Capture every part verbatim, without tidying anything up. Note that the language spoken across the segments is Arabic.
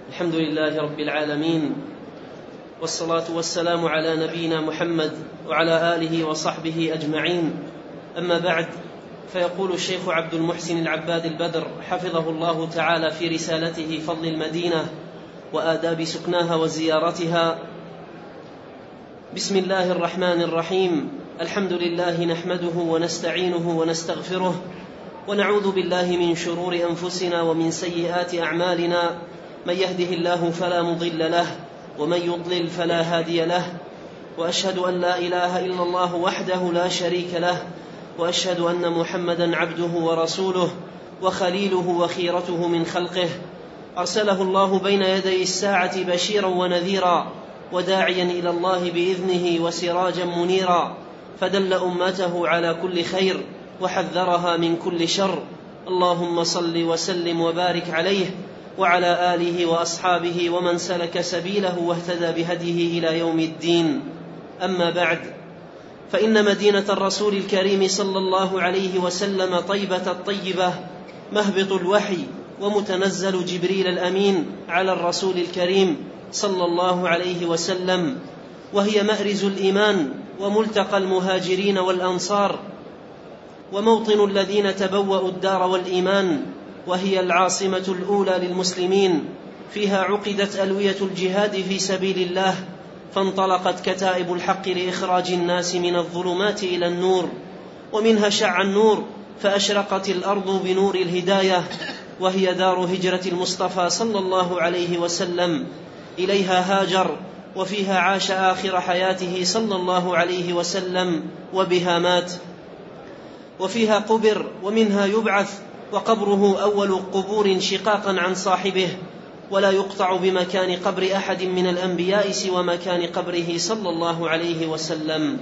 الحمد لله رب العالمين، والصلاة والسلام على نبينا محمد وعلى آله وصحبه أجمعين. أما بعد، فيقول الشيخ عبد المحسن العباد البدر حفظه الله تعالى في رسالته فضل المدينة وآداب سكناها وزيارتها: بسم الله الرحمن الرحيم. الحمد لله نحمده ونستعينه ونستغفره، ونعوذ بالله من شرور أنفسنا ومن سيئات أعمالنا. من يهده الله فلا مضل له، ومن يضلل فلا هادي له، وأشهد أن لا إله إلا الله وحده لا شريك له، وأشهد أن محمدا عبده ورسوله وخليله وخيرته من خلقه، أرسله الله بين يدي الساعة بشيرا ونذيرا، وداعيا إلى الله بإذنه وسراجا منيرا، فدل أمته على كل خير وحذرها من كل شر. اللهم صل وسلم وبارك عليه وعلى آله وأصحابه ومن سلك سبيله واهتدى بهديه إلى يوم الدين. أما بعد، فإن مدينة الرسول الكريم صلى الله عليه وسلم طيبة الطيبة، مهبط الوحي ومتنزل جبريل الأمين على الرسول الكريم صلى الله عليه وسلم، وهي مأرز الإيمان وملتقى المهاجرين والأنصار، وموطن الذين تبوأوا الدار والإيمان، وهي العاصمة الأولى للمسلمين. فيها عقدت ألوية الجهاد في سبيل الله، فانطلقت كتائب الحق لإخراج الناس من الظلمات إلى النور، ومنها شع النور فأشرقت الأرض بنور الهداية، وهي دار هجرة المصطفى صلى الله عليه وسلم. إليها هاجر، وفيها عاش آخر حياته صلى الله عليه وسلم، وبها مات، وفيها قبر، ومنها يبعث، وقبره أول قبور شقاقا عن صاحبه، ولا يقطع بمكان قبر أحد من الأنبياء سوى مكان قبره صلى الله عليه وسلم.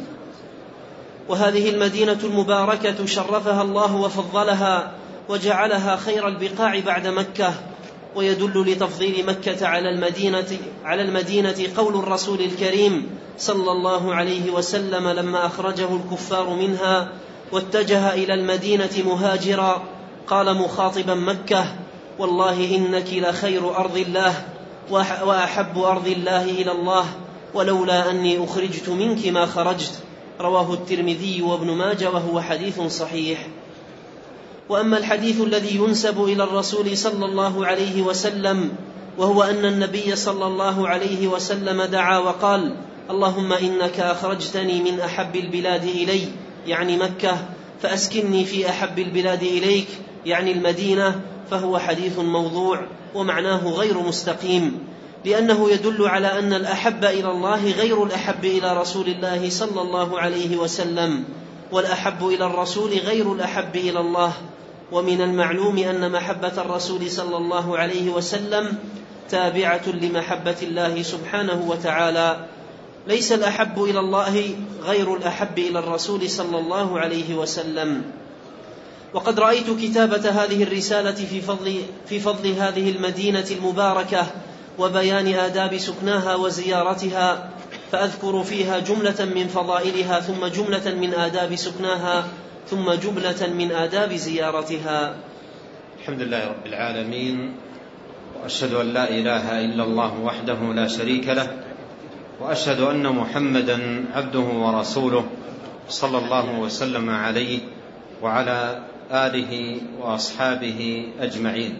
وهذه المدينة المباركة شرفها الله وفضلها وجعلها خير البقاع بعد مكة. ويدل لتفضيل مكة على المدينة, على المدينة قول الرسول الكريم صلى الله عليه وسلم لما أخرجه الكفار منها واتجه إلى المدينة مهاجرا، قال مخاطبا مكة: والله إنك لخير أرض الله وأحب أرض الله إلى الله، ولولا أني أخرجت منك ما خرجت. رواه الترمذي وابن ماجه وهو حديث صحيح. وأما الحديث الذي ينسب إلى الرسول صلى الله عليه وسلم، وهو أن النبي صلى الله عليه وسلم دعا وقال: اللهم إنك أخرجتني من أحب البلاد إلي، يعني مكة، فأسكنني في أحب البلاد إليك، يعني المدينة، فهو حديث موضوع ومعناه غير مستقيم، لأنه يدل على أن الأحب إلى الله غير الأحب إلى رسول الله صلى الله عليه وسلم، والأحب إلى الرسول غير الأحب إلى الله. ومن المعلوم أن محبة الرسول صلى الله عليه وسلم تابعة لمحبة الله سبحانه وتعالى، ليس الأحب إلى الله غير الأحب إلى الرسول صلى الله عليه وسلم. وقد رأيت كتابة هذه الرسالة في فضل, في فضل هذه المدينة المباركة وبيان آداب سكناها وزيارتها، فأذكر فيها جملة من فضائلها، ثم جملة من آداب سكناها، ثم جملة من آداب زيارتها. الحمد لله رب العالمين، وأشهد أن لا إله إلا الله وحده لا شريك له، وأشهد أن محمدا عبده ورسوله صلى الله وسلم عليه وعلى آله وأصحابه أجمعين.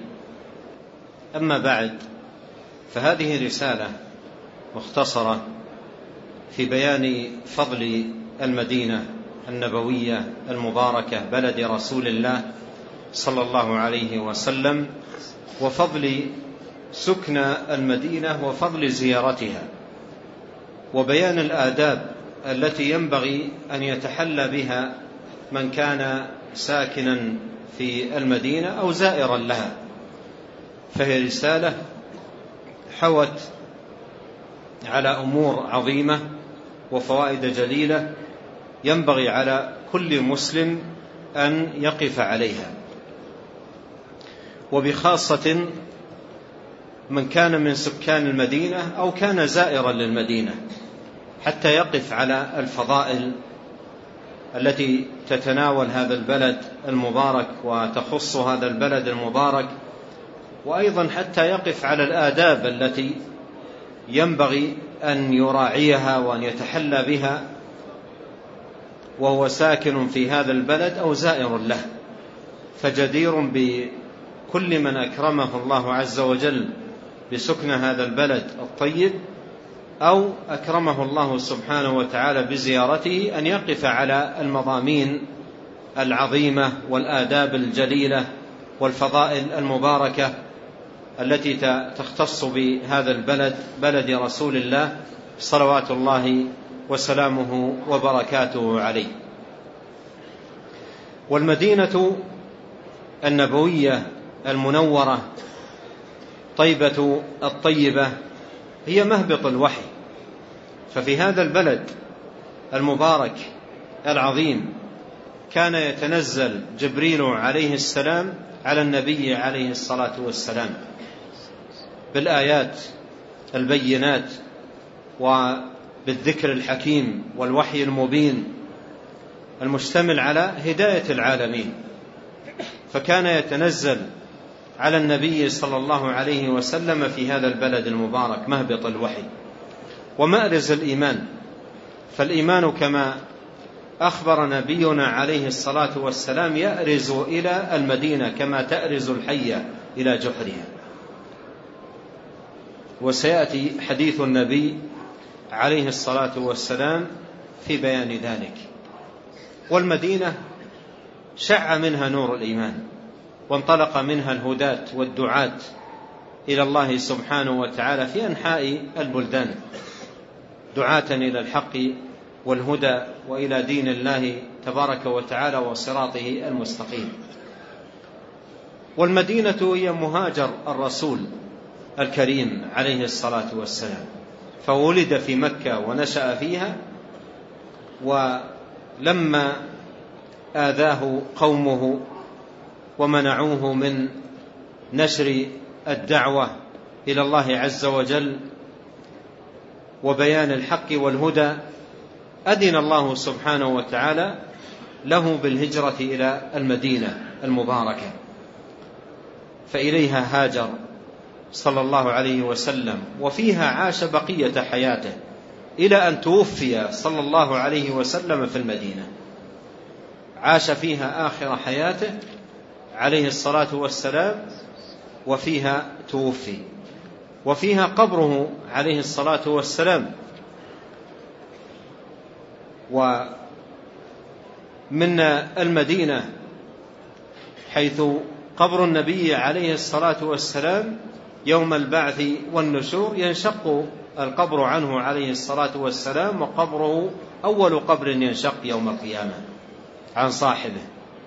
أما بعد، فهذه رسالة مختصرة في بيان فضل المدينة النبوية المباركة بلد رسول الله صلى الله عليه وسلم، وفضل سكن المدينة وفضل زيارتها، وبيان الآداب التي ينبغي أن يتحلى بها من كان ساكنا في المدينة أو زائرا لها. فهي رسالة حوت على أمور عظيمة وفوائد جليلة ينبغي على كل مسلم أن يقف عليها، وبخاصة من كان من سكان المدينة أو كان زائرا للمدينة، حتى يقف على الفضائل التي تتناول هذا البلد المبارك وتخص هذا البلد المبارك وأيضا حتى يقف على الآداب التي ينبغي أن يراعيها وأن يتحلى بها وهو ساكن في هذا البلد أو زائر له. فجدير بكل من أكرمه الله عز وجل بسكن هذا البلد الطيب أو أكرمه الله سبحانه وتعالى بزيارته أن يقف على المضامين العظيمة والآداب الجليلة والفضائل المباركة التي تختص بهذا البلد، بلد رسول الله صلوات الله وسلامه وبركاته عليه. والمدينة النبوية المنورة طيبة الطيبة هي مهبط الوحي، ففي هذا البلد المبارك العظيم كان يتنزل جبريل عليه السلام على النبي عليه الصلاة والسلام بالآيات البينات وبالذكر الحكيم والوحي المبين المشتمل على هداية العالمين. فكان يتنزل على النبي صلى الله عليه وسلم في هذا البلد المبارك مهبط الوحي ومأرز الإيمان. فالإيمان كما أخبر نبينا عليه الصلاة والسلام يأرز إلى المدينة كما تأرز الحية إلى جحرها. وسيأتي حديث النبي عليه الصلاة والسلام في بيان ذلك. والمدينة شع منها نور الإيمان وانطلق منها الهداة والدعاة إلى الله سبحانه وتعالى في أنحاء البلدان، دعاة إلى الحق والهدى وإلى دين الله تبارك وتعالى وصراطه المستقيم. والمدينة هي مهاجر الرسول الكريم عليه الصلاة والسلام، فولد في مكة ونشأ فيها، ولما آذاه قومه ومنعوه من نشر الدعوة إلى الله عز وجل وبيان الحق والهدى أذن الله سبحانه وتعالى له بالهجرة إلى المدينة المباركة، فإليها هاجر صلى الله عليه وسلم، وفيها عاش بقية حياته إلى أن توفي صلى الله عليه وسلم في المدينة. عاش فيها آخر حياته عليه الصلاة والسلام وفيها توفي، وفيها قبره عليه الصلاة والسلام. ومن المدينة حيث قبر النبي عليه الصلاة والسلام يوم البعث والنشور ينشق القبر عنه عليه الصلاة والسلام، وقبره أول قبر ينشق يوم القيامة عن صاحبه.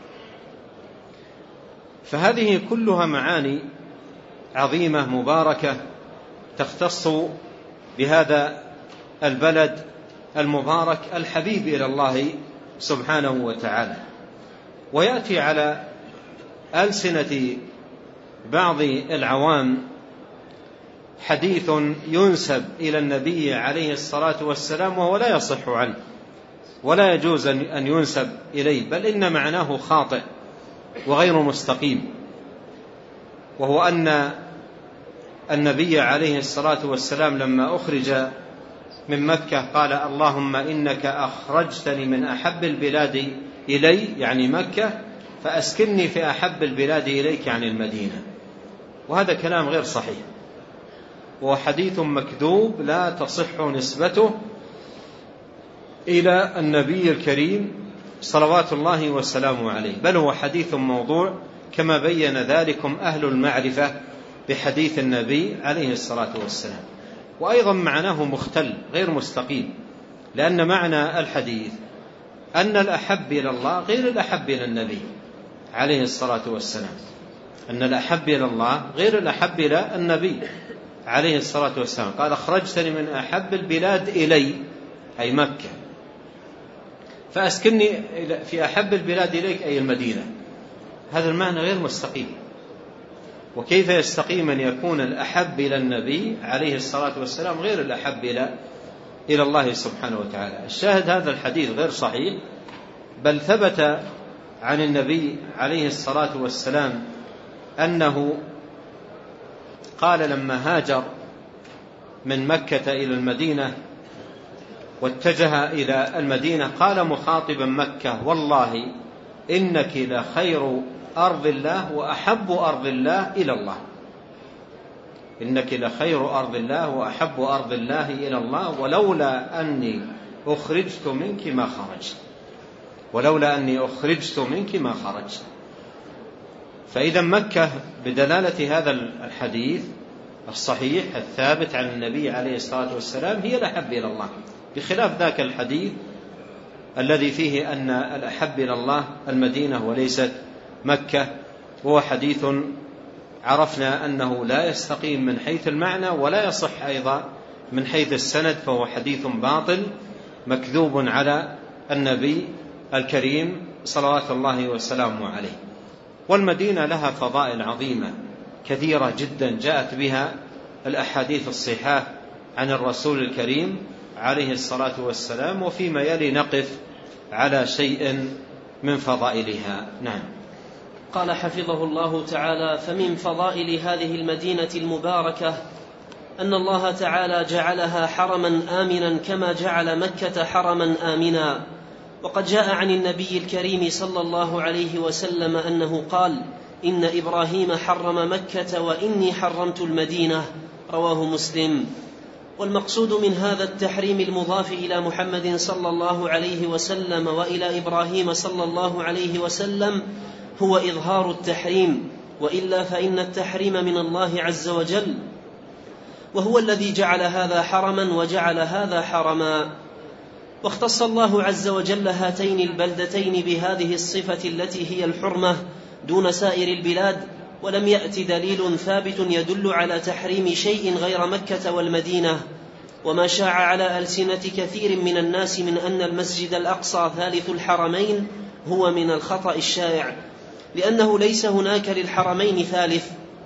فهذه كلها معاني عظيمة مباركة تختص بهذا البلد المبارك الحبيب إلى الله سبحانه وتعالى. ويأتي على ألسنة بعض العوام حديث ينسب إلى النبي عليه الصلاة والسلام وهو لا يصح عنه ولا يجوز أن ينسب إليه، بل إن معناه خاطئ وغير مستقيم، وهو أن النبي عليه الصلاة والسلام لما أخرج من مكة قال: اللهم إنك أخرجتني من أحب البلاد إلي، يعني مكة، فأسكنني في أحب البلاد إليك، يعني المدينة. وهذا كلام غير صحيح، وحديث مكذوب لا تصح نسبته إلى النبي الكريم صلوات الله وسلامه عليه، بل هو حديث موضوع كما بين ذلكم أهل المعرفة بحديث النبي عليه الصلاة والسلام. وأيضا معناه مختل غير مستقيم، لأن معنى الحديث أن الأحب إلى الله غير الأحب إلى النبي عليه الصلاة والسلام، أن الأحب إلى الله غير الأحب إلى النبي عليه الصلاة والسلام. قال: أخرجتني من أحب البلاد إلي، أي مكة، فأسكنني في أحب البلاد إليك، أي المدينة. هذا المعنى غير مستقيم. وكيف يستقيم أن يكون الأحب إلى النبي عليه الصلاة والسلام غير الأحب إلى إلى الله سبحانه وتعالى؟ الشاهد هذا الحديث غير صحيح، بل ثبت عن النبي عليه الصلاة والسلام أنه قال لما هاجر من مكة إلى المدينة واتجه إلى المدينة قال مخاطبا مكة: والله إنك لخير أرض الله وأحب أرض الله إلى الله، إنك لخير أرض الله وأحب أرض الله إلى الله، ولولا أني أخرجت منك ما خرجت، ولولا أني أخرجت منك ما خرجت. فإذا مكة بدلالة هذا الحديث الصحيح الثابت عن النبي عليه الصلاة والسلام هي الأحب إلى الله، بخلاف ذاك الحديث الذي فيه أن الأحب إلى الله المدينة وليست مكة، وهو حديث عرفنا أنه لا يستقيم من حيث المعنى ولا يصح أيضا من حيث السند، فهو حديث باطل مكذوب على النبي الكريم صلوات الله وسلامه عليه. والمدينة لها فضائل عظيمة كثيرة جدا جاءت بها الأحاديث الصحاح عن الرسول الكريم عليه الصلاة والسلام، وفيما يلي نقف على شيء من فضائلها. نعم. قال حفظه الله تعالى: فمن فضائل هذه المدينة المباركة أن الله تعالى جعلها حرما آمنا كما جعل مكة حرما آمنا. وقد جاء عن النبي الكريم صلى الله عليه وسلم أنه قال: إن إبراهيم حرم مكة وإني حرمت المدينة، رواه مسلم. والمقصود من هذا التحريم المضاف إلى محمد صلى الله عليه وسلم وإلى إبراهيم صلى الله عليه وسلم هو إظهار التحريم، وإلا فإن التحريم من الله عز وجل، وهو الذي جعل هذا حرما وجعل هذا حرما. واختص الله عز وجل هاتين البلدتين بهذه الصفة التي هي الحرمة دون سائر البلاد، ولم يأت دليل ثابت يدل على تحريم شيء غير مكة والمدينة. وما شاع على ألسنة كثير من الناس من أن المسجد الأقصى ثالث الحرمين هو من الخطأ الشائع، لأنه ليس هناك للحرمين ثالث،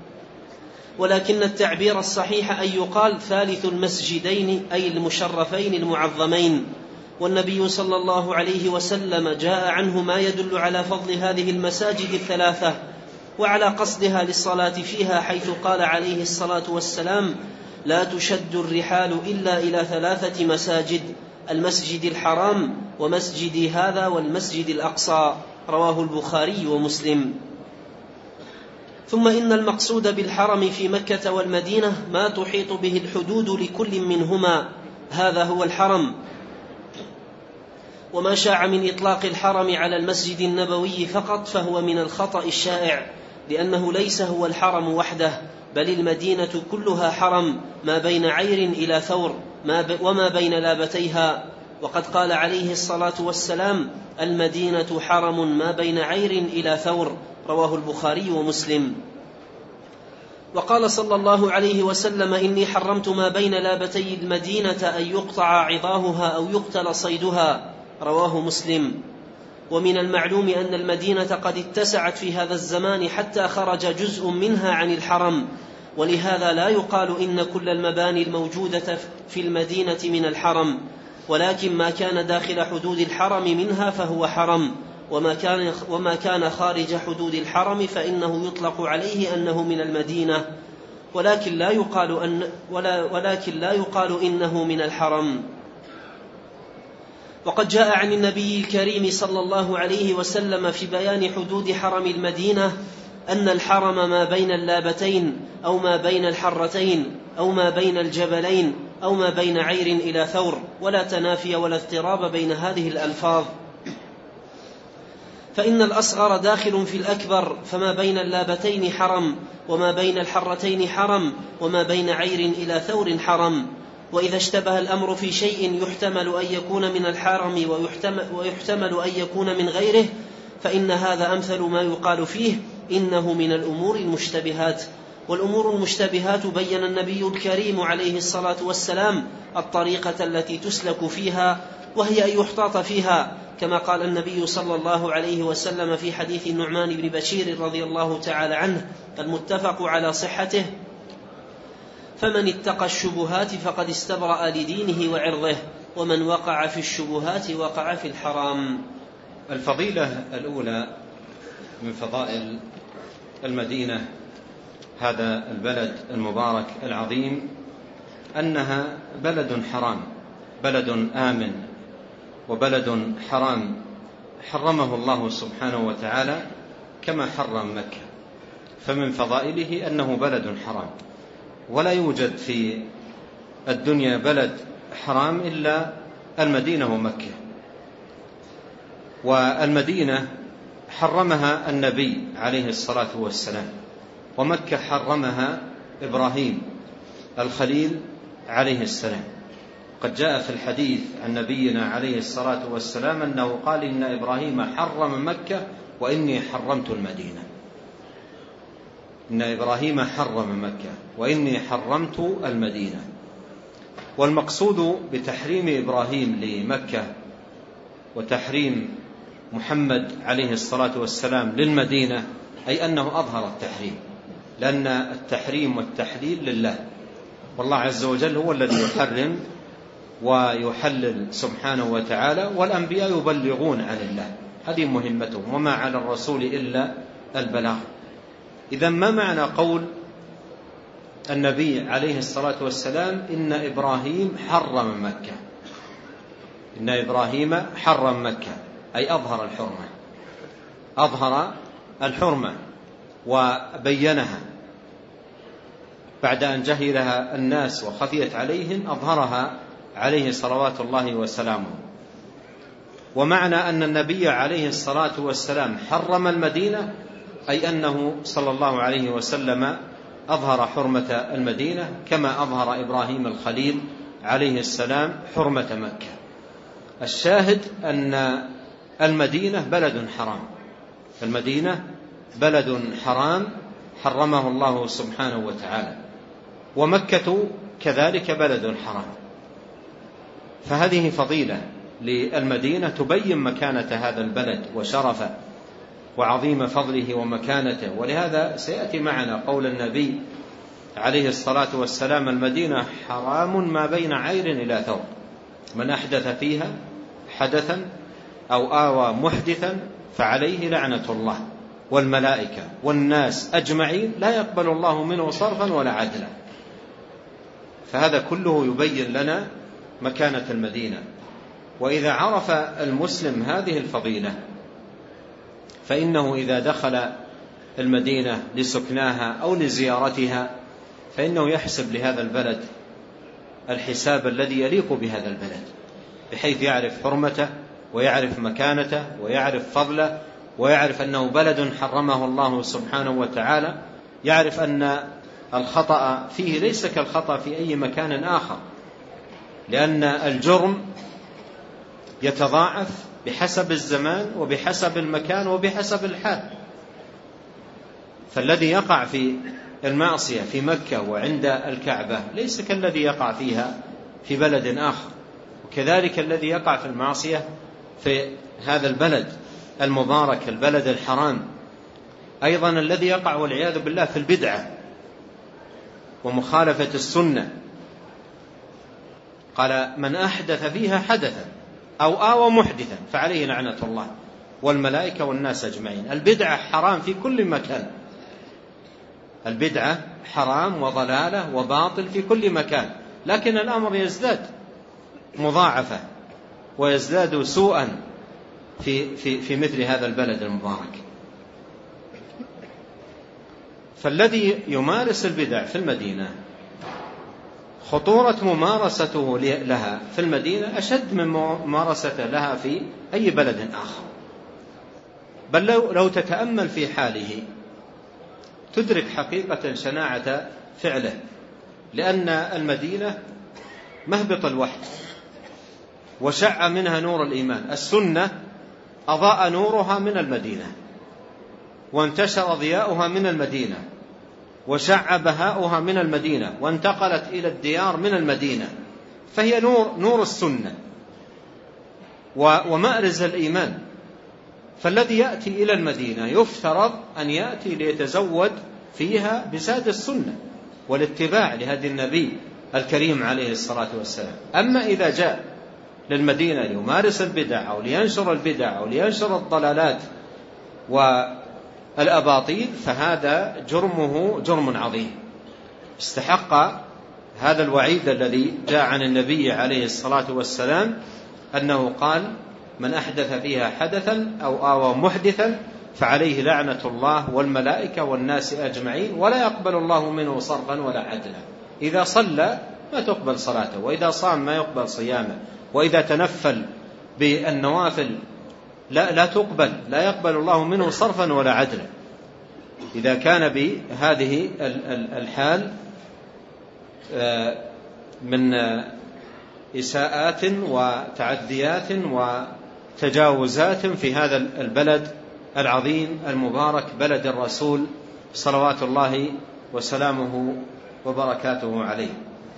ولكن التعبير الصحيح أن يقال ثالث المسجدين أي المشرفين المعظمين. والنبي صلى الله عليه وسلم جاء عنه ما يدل على فضل هذه المساجد الثلاثة وعلى قصدها للصلاة فيها، حيث قال عليه الصلاة والسلام: لا تشد الرحال إلا إلى ثلاثة مساجد: المسجد الحرام ومسجدي هذا والمسجد الأقصى، رواه البخاري ومسلم. ثم إن المقصود بالحرم في مكة والمدينة ما تحيط به الحدود لكل منهما، هذا هو الحرم. وما شاع من إطلاق الحرم على المسجد النبوي فقط فهو من الخطأ الشائع، لأنه ليس هو الحرم وحده، بل المدينة كلها حرم ما بين عير إلى ثور وما بين لابتيها. وقد قال عليه الصلاة والسلام: المدينة حرم ما بين عير إلى ثور، رواه البخاري ومسلم. وقال صلى الله عليه وسلم: إني حرمت ما بين لابتي المدينة أن يقطع عظاهها أو يقتل صيدها، رواه مسلم. ومن المعلوم أن المدينة قد اتسعت في هذا الزمان حتى خرج جزء منها عن الحرم، ولهذا لا يقال إن كل المباني الموجودة في المدينة من الحرم، ولكن ما كان داخل حدود الحرم منها فهو حرم، وما كان, وما كان خارج حدود الحرم فإنه يطلق عليه أنه من المدينة، ولكن لا يقال, أن ولا ولكن لا يقال إنه من الحرم. وقد جاء عن النبي الكريم صلى الله عليه وسلم في بيان حدود حرم المدينة أن الحرم ما بين اللابتين أو ما بين الحرتين أو ما بين الجبلين أو ما بين عير إلى ثور، ولا تنافي ولا اضطراب بين هذه الألفاظ، فإن الأصغر داخل في الأكبر، فما بين اللابتين حرم، وما بين الحرتين حرم، وما بين عير إلى ثور حرم. وإذا اشتبه الأمر في شيء يحتمل أن يكون من الحرم ويحتمل, ويحتمل أن يكون من غيره، فإن هذا أمثل ما يقال فيه إنه من الأمور المشتبهات. والأمور المشتبهات بين النبي الكريم عليه الصلاة والسلام الطريقة التي تسلك فيها، وهي أن يحتاط فيها، كما قال النبي صلى الله عليه وسلم في حديث النعمان بن بشير رضي الله تعالى عنه المتفق على صحته: فمن اتقى الشبهات فقد استبرأ لدينه وعرضه، ومن وقع في الشبهات وقع في الحرام. الفضيلة الأولى من فضائل المدينة هذا البلد المبارك العظيم أنها بلد حرام، بلد آمن، وبلد حرام حرمه الله سبحانه وتعالى كما حرم مكة. فمن فضائله أنه بلد حرام، ولا يوجد في الدنيا بلد حرام إلا المدينة ومكة. والمدينة حرمها النبي عليه الصلاة والسلام، ومكة حرمها إبراهيم الخليل عليه السلام. قد جاء في الحديث عن نبينا عليه الصلاة والسلام أنه قال: إن إبراهيم حرم مكة وإني حرمت المدينة. إن إبراهيم حرم مكة وإني حرمت المدينة. والمقصود بتحريم إبراهيم لمكة وتحريم محمد عليه الصلاة والسلام للمدينة أي أنه أظهر التحريم، لأن التحريم والتحليل لله، والله عز وجل هو الذي يحرم ويحلل سبحانه وتعالى، والأنبياء يبلغون عن الله، هذه مهمتهم، وما على الرسول إلا البلاغ. إذن ما معنى قول النبي عليه الصلاة والسلام: إن إبراهيم حرم مكة؟ إن إبراهيم حرم مكة أي أظهر الحرمة، أظهر الحرمة وبينها بعد أن جهلها الناس وخفيت عليهم، أظهرها عليه صلوات الله وسلامه. ومعنى أن النبي عليه الصلاة والسلام حرم المدينة أي أنه صلى الله عليه وسلم أظهر حرمة المدينة كما أظهر إبراهيم الخليل عليه السلام حرمة مكة. الشاهد أن المدينة بلد حرام، المدينة بلد حرام حرمه الله سبحانه وتعالى، ومكة كذلك بلد حرام. فهذه فضيلة للمدينة تبين مكانة هذا البلد وشرفه وعظيم فضله ومكانته. ولهذا سيأتي معنا قول النبي عليه الصلاة والسلام: المدينة حرام ما بين عير إلى ثور، من أحدث فيها حدثا أو آوى محدثا فعليه لعنة الله والملائكة والناس أجمعين لا يقبل الله منه صرفا ولا عدلا. فهذا كله يبين لنا مكانة المدينة. وإذا عرف المسلم هذه الفضيلة فإنه إذا دخل المدينة لسكناها أو لزيارتها فإنه يحسب لهذا البلد الحساب الذي يليق بهذا البلد، بحيث يعرف حرمته ويعرف مكانته ويعرف فضله ويعرف أنه بلد حرمه الله سبحانه وتعالى، يعرف أن الخطأ فيه ليس كالخطأ في أي مكان آخر، لأن الجرم يتضاعف بحسب الزمان وبحسب المكان وبحسب الحال. فالذي يقع في المعصية في مكة وعند الكعبة ليس كالذي يقع فيها في بلد آخر، وكذلك الذي يقع في المعصية في هذا البلد المبارك البلد الحرام. أيضا الذي يقع والعياذ بالله في البدعة ومخالفة السنة، قال: من أحدث فيها حدثا أو آوى محدثا فعليه لعنة الله والملائكة والناس أجمعين. البدعة حرام في كل مكان، البدعة حرام وضلالة وباطل في كل مكان، لكن الأمر يزداد مضاعفة ويزداد سوءا في, في, في مثل هذا البلد المبارك. فالذي يمارس البدع في المدينة خطورة ممارسته لها في المدينة أشد من ممارسته لها في أي بلد آخر. بل لو, لو تتأمل في حاله تدرك حقيقة شناعة فعله، لأن المدينة مهبط الوحي وشع منها نور الإيمان. السنة أضاء نورها من المدينة وانتشر ضياؤها من المدينة وشع بهاؤها من المدينة وانتقلت إلى الديار من المدينة، فهي نور, نور السنة ومأرز الإيمان. فالذي يأتي إلى المدينة يفترض أن يأتي ليتزود فيها بزاد السنة والاتباع لهدي النبي الكريم عليه الصلاة والسلام. أما إذا جاء للمدينة ليمارس البدع أو لينشر البدع أو لينشر الضلالات الأباطيل فهذا جرمه جرم عظيم، استحق هذا الوعيد الذي جاء عن النبي عليه الصلاة والسلام أنه قال: من أحدث فيها حدثا أو آوى محدثا فعليه لعنة الله والملائكة والناس أجمعين ولا يقبل الله منه صرفا ولا عدلا. إذا صلى ما تقبل صلاته، وإذا صام ما يقبل صيامه، وإذا تنفل بالنوافل لا, لا تقبل، لا يقبل الله منه صرفا ولا عدلا. إذا كان بهذه الحال من إساءات وتعديات وتجاوزات في هذا البلد العظيم المبارك، بلد الرسول صلوات الله وسلامه وبركاته عليه.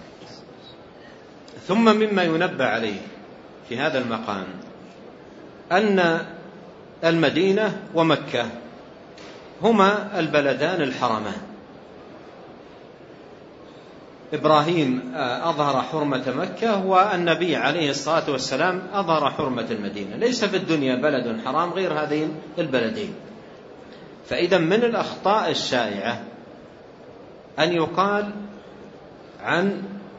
ثم مما ينبه عليه في هذا المقام أن المدينة ومكة هما البلدان الحرمان. إبراهيم أظهر حرمة مكة، والنبي عليه الصلاة والسلام أظهر حرمة المدينة. ليس في الدنيا بلد حرام غير هذين البلدين. فإذا من الأخطاء الشائعة أن يقال عن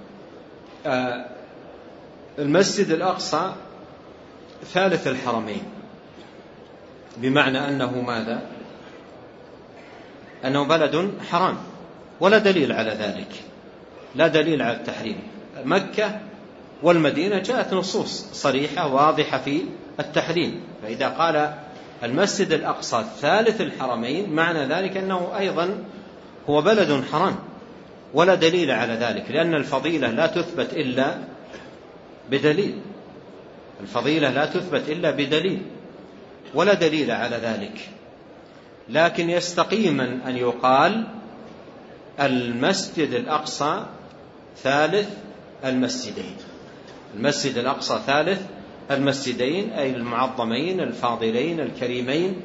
المسجد الأقصى ثالث الحرمين، بمعنى أنه ماذا؟ أنه بلد حرام، ولا دليل على ذلك، لا دليل على التحريم. مكة والمدينة جاءت نصوص صريحة واضحة في التحريم. فإذا قال المسجد الأقصى ثالث الحرمين معنى ذلك أنه أيضا هو بلد حرام، ولا دليل على ذلك، لأن الفضيلة لا تثبت إلا بدليل. الفضيلة لا تثبت إلا بدليل، ولا دليل على ذلك. لكن يستقيم أن يقال المسجد الأقصى ثالث المسجدين. المسجد الأقصى ثالث المسجدين، أي المعظمين الفاضلين الكريمين.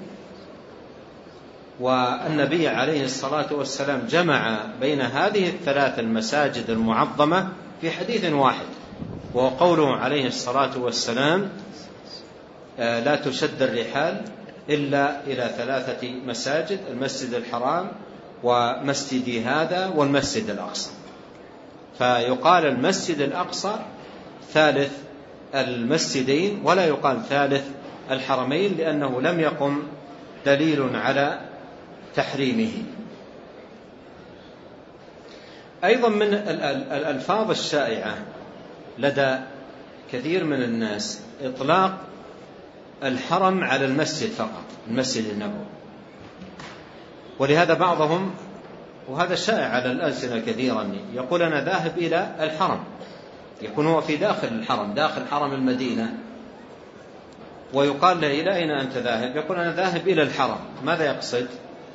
والنبي عليه الصلاة والسلام جمع بين هذه الثلاث المساجد المعظمة في حديث واحد، وهو قوله عليه الصلاة والسلام: لا تشد الرحال إلا إلى ثلاثة مساجد: المسجد الحرام ومسجدي هذا والمسجد الأقصى. فيقال المسجد الأقصى ثالث المسجدين، ولا يقال ثالث الحرمين، لأنه لم يقم دليل على تحريمه. أيضا من الألفاظ الشائعة لدى كثير من الناس إطلاق الحرم على المسجد فقط، المسجد النبوي. ولهذا بعضهم، وهذا شائع على الألسنة كثيرا، يقول أنا ذاهب إلى الحرم، يكون هو في داخل الحرم، داخل حرم المدينة، ويقال له: إلى أين أنت ذاهب؟ يقول أنا ذاهب إلى الحرم. ماذا يقصد؟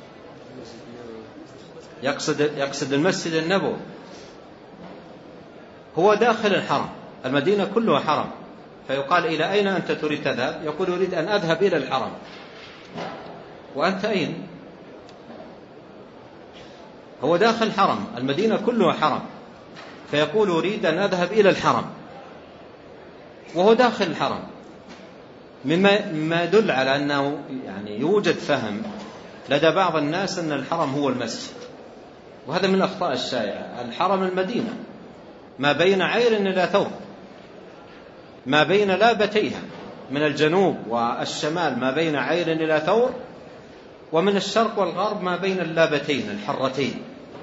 يقصد, يقصد المسجد النبوي. هو داخل الحرم، المدينة كلها حرم، فيقال: إلى أين أنت تريد تذهب؟ يقول: أريد أن أذهب إلى الحرم. وأنت أين؟ هو داخل حرم، المدينة كلها حرم، فيقول: أريد أن أذهب إلى الحرم، وهو داخل الحرم. مما يدل على أنه يعني يوجد فهم لدى بعض الناس أن الحرم هو المسجد، وهذا من الأخطاء الشائعة. الحرم المدينة ما بين عير إلى ثور، ما بين لابتيها، من الجنوب والشمال ما بين عير إلى ثور، ومن الشرق والغرب ما بين اللابتين الحرتين.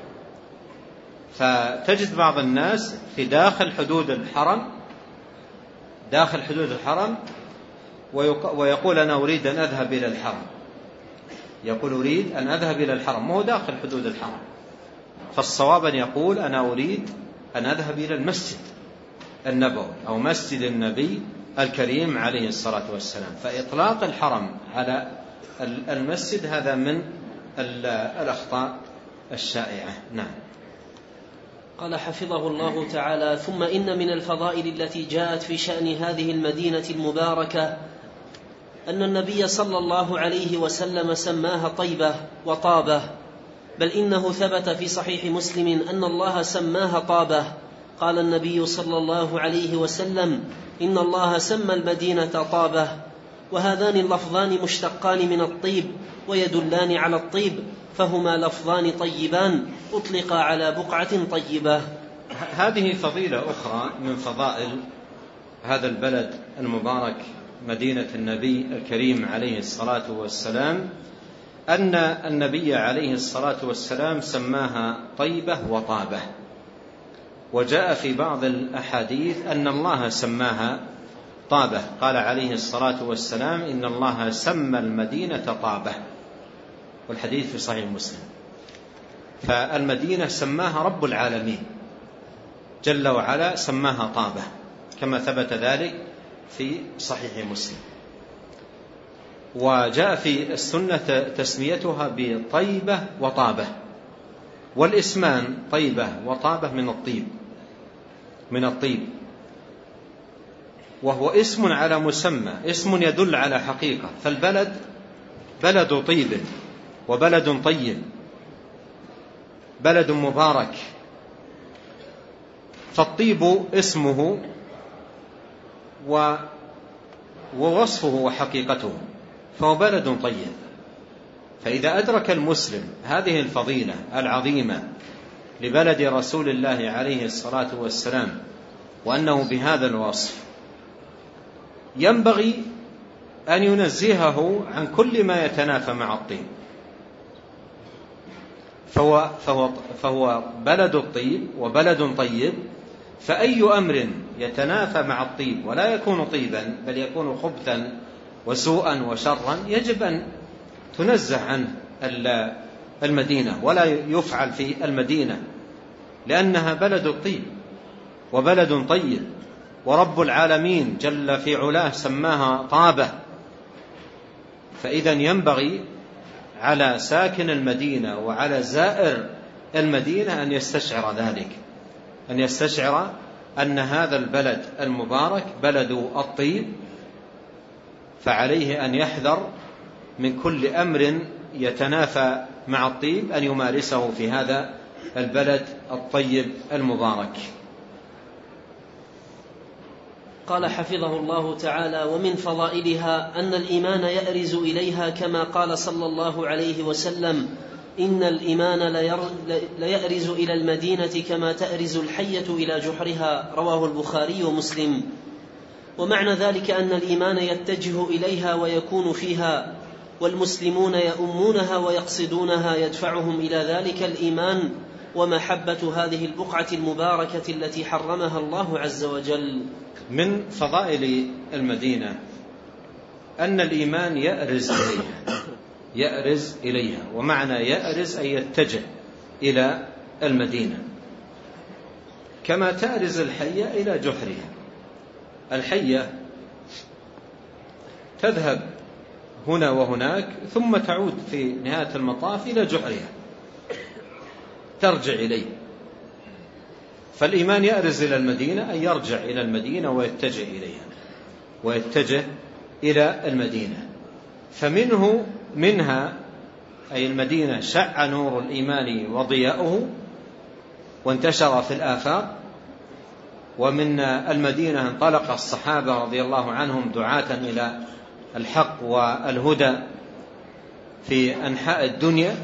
فتجد بعض الناس في داخل حدود الحرم، داخل حدود الحرم، ويقول أنا أريد أن أذهب إلى الحرم، يقول أريد أن أذهب إلى الحرم، وهو داخل حدود الحرم. فالصواب أن يقول أنا أريد أن أذهب إلى المسجد النبوي أو مسجد النبي الكريم عليه الصلاة والسلام. فإطلاق الحرم على المسجد هذا من الأخطاء الشائعة. نعم. قال حفظه الله تعالى: ثم إن من الفضائل التي جاءت في شأن هذه المدينة المباركة أن النبي صلى الله عليه وسلم سماها طيبة وطابة، بل إنه ثبت في صحيح مسلم أن الله سماها طابة. قال النبي صلى الله عليه وسلم: إن الله سمى المدينة طابة. وهذان اللفظان مشتقان من الطيب ويدلان على الطيب، فهما لفظان طيبان أطلقا على بقعة طيبة. هذه فضيلة أخرى من فضائل هذا البلد المبارك مدينة النبي الكريم عليه الصلاة والسلام، أن النبي عليه الصلاة والسلام سماها طيبة وطابة، وجاء في بعض الأحاديث أن الله سماها طابة، قال عليه الصلاة والسلام إن الله سمى المدينة طابة، والحديث في صحيح مسلم. فالمدينة سماها رب العالمين جل وعلا، سماها طابة كما ثبت ذلك في صحيح مسلم. وجاء في السنة تسميتها بطيبة وطابة، والاسمان طيبة وطابة من الطيب من الطيب وهو اسم على مسمى، اسم يدل على حقيقة. فالبلد بلد طيب وبلد طيب، بلد مبارك، فالطيب اسمه ووصفه وحقيقته، فهو بلد طيب. فإذا أدرك المسلم هذه الفضيلة العظيمة لبلد رسول الله عليه الصلاة والسلام وأنه بهذا الوصف، ينبغي أن ينزهه عن كل ما يتنافى مع الطيب، فهو, فهو, فهو بلد الطيب وبلد طيب، فأي أمر يتنافى مع الطيب ولا يكون طيبا بل يكون خبثا وسوءا وشرا يجب أن تنزه عنه المدينة ولا يفعل في المدينة، لأنها بلد الطيب وبلد طيب، ورب العالمين جل في علاه سماها طابة. فإذا ينبغي على ساكن المدينة وعلى زائر المدينة أن يستشعر ذلك، أن يستشعر أن هذا البلد المبارك بلد الطيب، فعليه أن يحذر من كل أمر يتنافى مع الطيب أن يمارسه في هذا البلد الطيب المبارك. قال حفظه الله تعالى: ومن فضائلها أن الإيمان يأرز إليها، كما قال صلى الله عليه وسلم: إن الإيمان ليأرز إلى المدينة كما تأرز الحية إلى جحرها، رواه البخاري ومسلم. ومعنى ذلك أن الإيمان يتجه إليها ويكون فيها، والمسلمون يؤمونها ويقصدونها، يدفعهم إلى ذلك الإيمان ومحبة هذه البقعة المباركة التي حرمها الله عز وجل. من فضائل المدينة أن الإيمان يأرز إليها يأرز إليها ومعنى يأرز أن يتجه إلى المدينة، كما تأرز الحية إلى جحرها. الحية تذهب هنا وهناك ثم تعود في نهاية المطاف إلى جحرها، ترجع إليه. فالإيمان يأرز إلى المدينة أن يرجع إلى المدينة ويتجه إليها ويتجه إلى المدينة. فمنه منها أي المدينة شع نور الإيمان وضياؤه وانتشر في الآفاق، ومن المدينة انطلق الصحابة رضي الله عنهم دعاة إلى الحق والهدى في أنحاء الدنيا.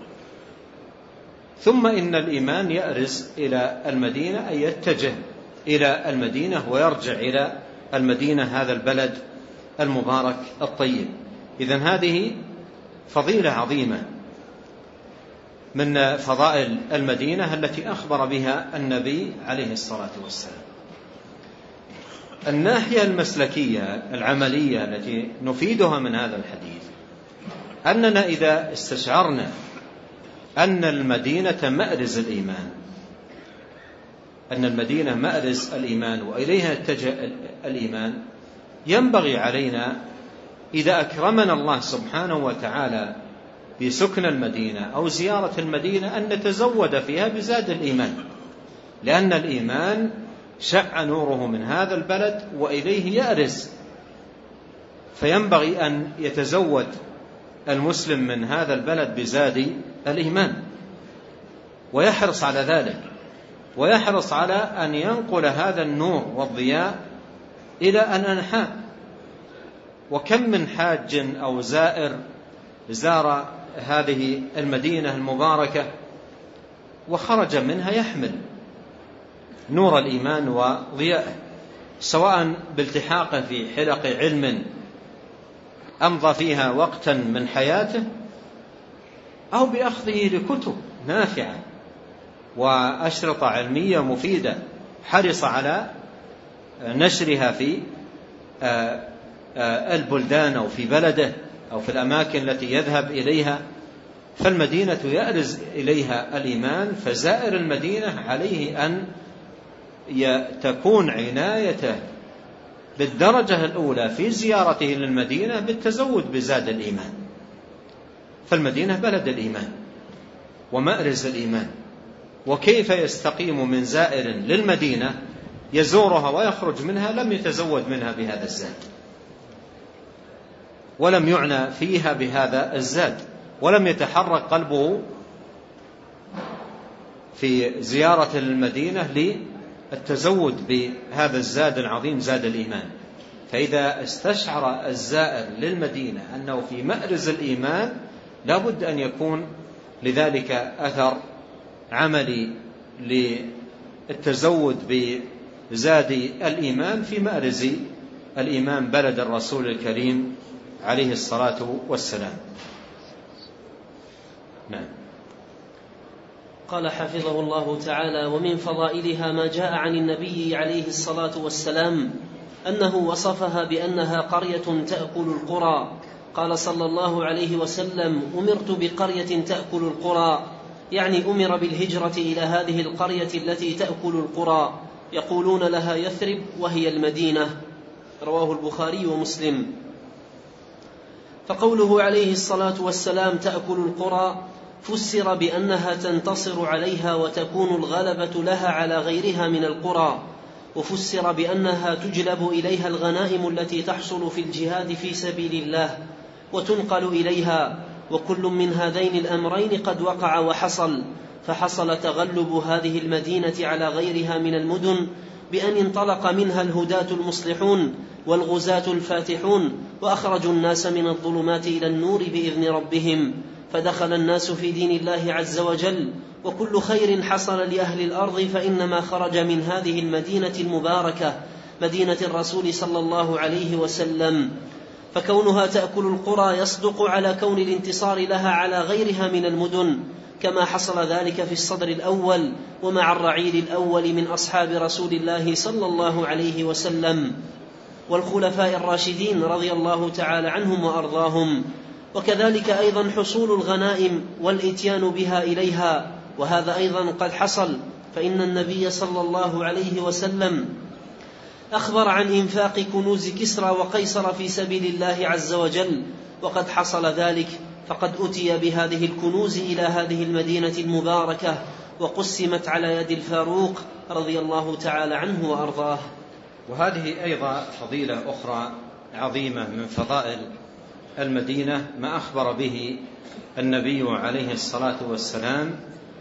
ثم إن الإيمان يأرز إلى المدينة أي يتجه إلى المدينة ويرجع إلى المدينة، هذا البلد المبارك الطيب. إذن هذه فضيلة عظيمة من فضائل المدينة التي أخبر بها النبي عليه الصلاة والسلام. الناحية المسلكية العملية التي نفيدها من هذا الحديث أننا إذا استشعرنا أن المدينة مأرز الإيمان أن المدينة مأرز الإيمان وإليها اتجه الإيمان، ينبغي علينا إذا أكرمنا الله سبحانه وتعالى بسكن المدينة أو زيارة المدينة أن نتزود فيها بزاد الإيمان، لأن الإيمان شع نوره من هذا البلد وإليه يأرز، فينبغي أن يتزود المسلم من هذا البلد بزاد الإيمان ويحرص على ذلك، ويحرص على أن ينقل هذا النور والضياء إلى الأنحاء وكم من حاج أو زائر زار هذه المدينة المباركة وخرج منها يحمل نور الإيمان وضياءه، سواء بالتحاقه في حلق علم أمضى فيها وقتا من حياته، أو بأخذه لكتب نافعة وأشرطة علمية مفيدة حرص على نشرها في البلدان أو في بلده أو في الأماكن التي يذهب إليها. فالمدينة يأرز إليها الإيمان، فزائر المدينة عليه أن تكون عنايته بالدرجة الأولى في زيارته للمدينة بالتزود بزاد الإيمان، فالمدينة بلد الإيمان ومأرز الإيمان. وكيف يستقيم من زائر للمدينة يزورها ويخرج منها لم يتزود منها بهذا الزاد، ولم يعنى فيها بهذا الزاد، ولم يتحرك قلبه في زيارة المدينة للتزود بهذا الزاد العظيم زاد الإيمان. فإذا استشعر الزائر للمدينة أنه في مأرز الإيمان لا بد أن يكون لذلك أثر عملي للتزود بزاد الإيمان في مأرز الإيمان بلد الرسول الكريم عليه الصلاة والسلام. نعم. قال حفظه الله تعالى: ومن فضائلها ما جاء عن النبي عليه الصلاة والسلام أنه وصفها بأنها قرية تأكل القرى. قال صلى الله عليه وسلم: أمرت بقرية تأكل القرى، يعني أمر بالهجرة إلى هذه القرية التي تأكل القرى، يقولون لها يثرب وهي المدينة. رواه البخاري ومسلم. فقوله عليه الصلاة والسلام تأكل القرى فسر بأنها تنتصر عليها وتكون الغلبة لها على غيرها من القرى، وفسر بأنها تجلب إليها الغنائم التي تحصل في الجهاد في سبيل الله وتنقل إليها، وكل من هذين الأمرين قد وقع وحصل. فحصل تغلب هذه المدينة على غيرها من المدن بأن انطلق منها الهداة المصلحون والغزاة الفاتحون، وأخرجوا الناس من الظلمات إلى النور بإذن ربهم، فدخل الناس في دين الله عز وجل. وكل خير حصل لأهل الأرض فإنما خرج من هذه المدينة المباركة، مدينة الرسول صلى الله عليه وسلم. فكونها تأكل القرى يصدق على كون الانتصار لها على غيرها من المدن، كما حصل ذلك في الصدر الأول ومع الرعيل الأول من أصحاب رسول الله صلى الله عليه وسلم والخلفاء الراشدين رضي الله تعالى عنهم وأرضاهم. وكذلك أيضا حصول الغنائم والإتيان بها إليها، وهذا أيضا قد حصل، فإن النبي صلى الله عليه وسلم أخبر عن إنفاق كنوز كسرى وقيصر في سبيل الله عز وجل، وقد حصل ذلك، فقد أتي بهذه الكنوز إلى هذه المدينة المباركة وقسمت على يد الفاروق رضي الله تعالى عنه وأرضاه. وهذه أيضا فضيلة أخرى عظيمة من فضائل المدينة ما أخبر به النبي عليه الصلاة والسلام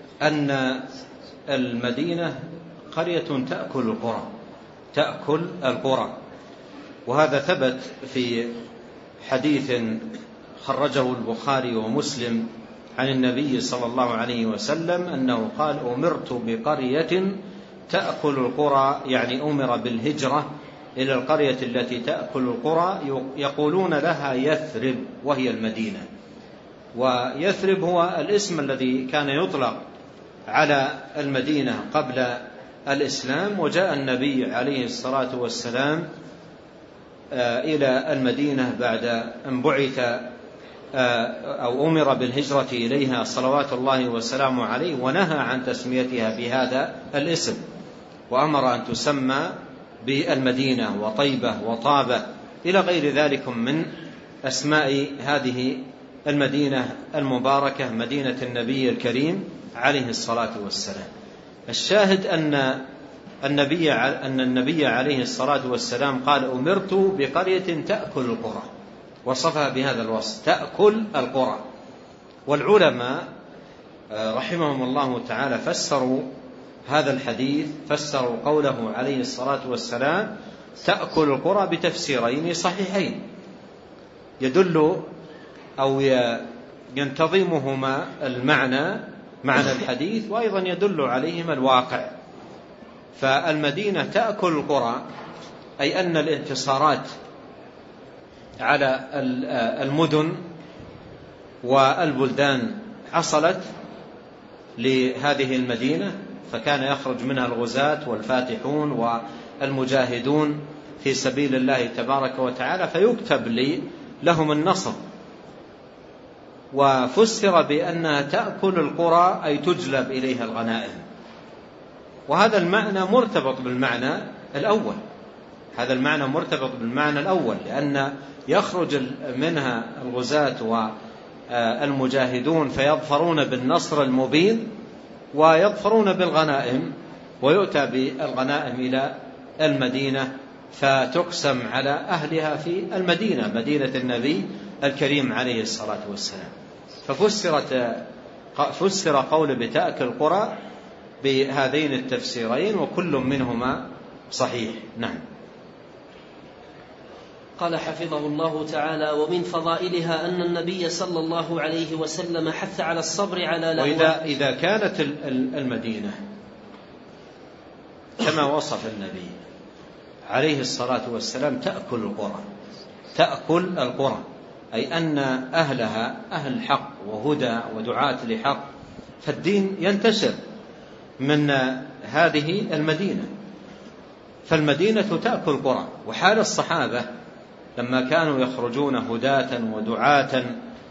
أن المدينة قرية تأكل القرى تأكل القرى وهذا ثبت في حديث خرجه البخاري ومسلم عن النبي صلى الله عليه وسلم أنه قال: أمرت بقرية تأكل القرى، يعني أمر بالهجرة إلى القرية التي تأكل القرى، يقولون لها يثرب وهي المدينة. ويثرب هو الاسم الذي كان يطلق على المدينة قبل الإسلام، وجاء النبي عليه الصلاة والسلام إلى المدينة بعد أن بعث أو أمر بالهجرة إليها صلوات الله وسلامه عليه، ونهى عن تسميتها بهذا الاسم، وأمر أن تسمى بالمدينة وطيبة وطابة إلى غير ذلك من أسماء هذه المدينة المباركة، مدينة النبي الكريم عليه الصلاة والسلام. الشاهد أن النبي أن النبي عليه الصلاة والسلام قال: أمرت بقرية تأكل القرى، وصفها بهذا الوصف تأكل القرى. والعلماء رحمهم الله تعالى فسروا هذا الحديث، فسروا قوله عليه الصلاة والسلام تأكل القرى بتفسيرين صحيحين. يدل أو ينتظمهما المعنى معنى الحديث، وأيضا يدل عليهما الواقع. فالمدينة تأكل القرى، أي أن الانتصارات على المدن والبلدان حصلت لهذه المدينة، فكان يخرج منها الغزاة والفاتحون والمجاهدون في سبيل الله تبارك وتعالى، فيكتب لي لهم النصر. وفسر بأنها تأكل القرى أي تجلب إليها الغنائم، وهذا المعنى مرتبط بالمعنى الأول، هذا المعنى مرتبط بالمعنى الأول، لأن يخرج منها الغزاة والمجاهدون فيظفرون بالنصر المبين ويظفرون بالغنائم، ويؤتى بالغنائم إلى المدينة فتقسم على أهلها في المدينة، مدينة النبي الكريم عليه الصلاة والسلام. ففسرت فسر قول بتأكل القرى بهذين التفسيرين، وكل منهما صحيح. نعم. قال حفظه الله تعالى: ومن فضائلها أن النبي صلى الله عليه وسلم حث على الصبر على لأواه. وإذا إذا كانت المدينة كما وصف النبي عليه الصلاة والسلام تأكل القرى، تأكل القرى أي أن أهلها أهل حق وهدى ودعاة لحق، فالدين ينتشر من هذه المدينة. فالمدينة تأكل القرى. وحال الصحابة لما كانوا يخرجون هداة ودعاة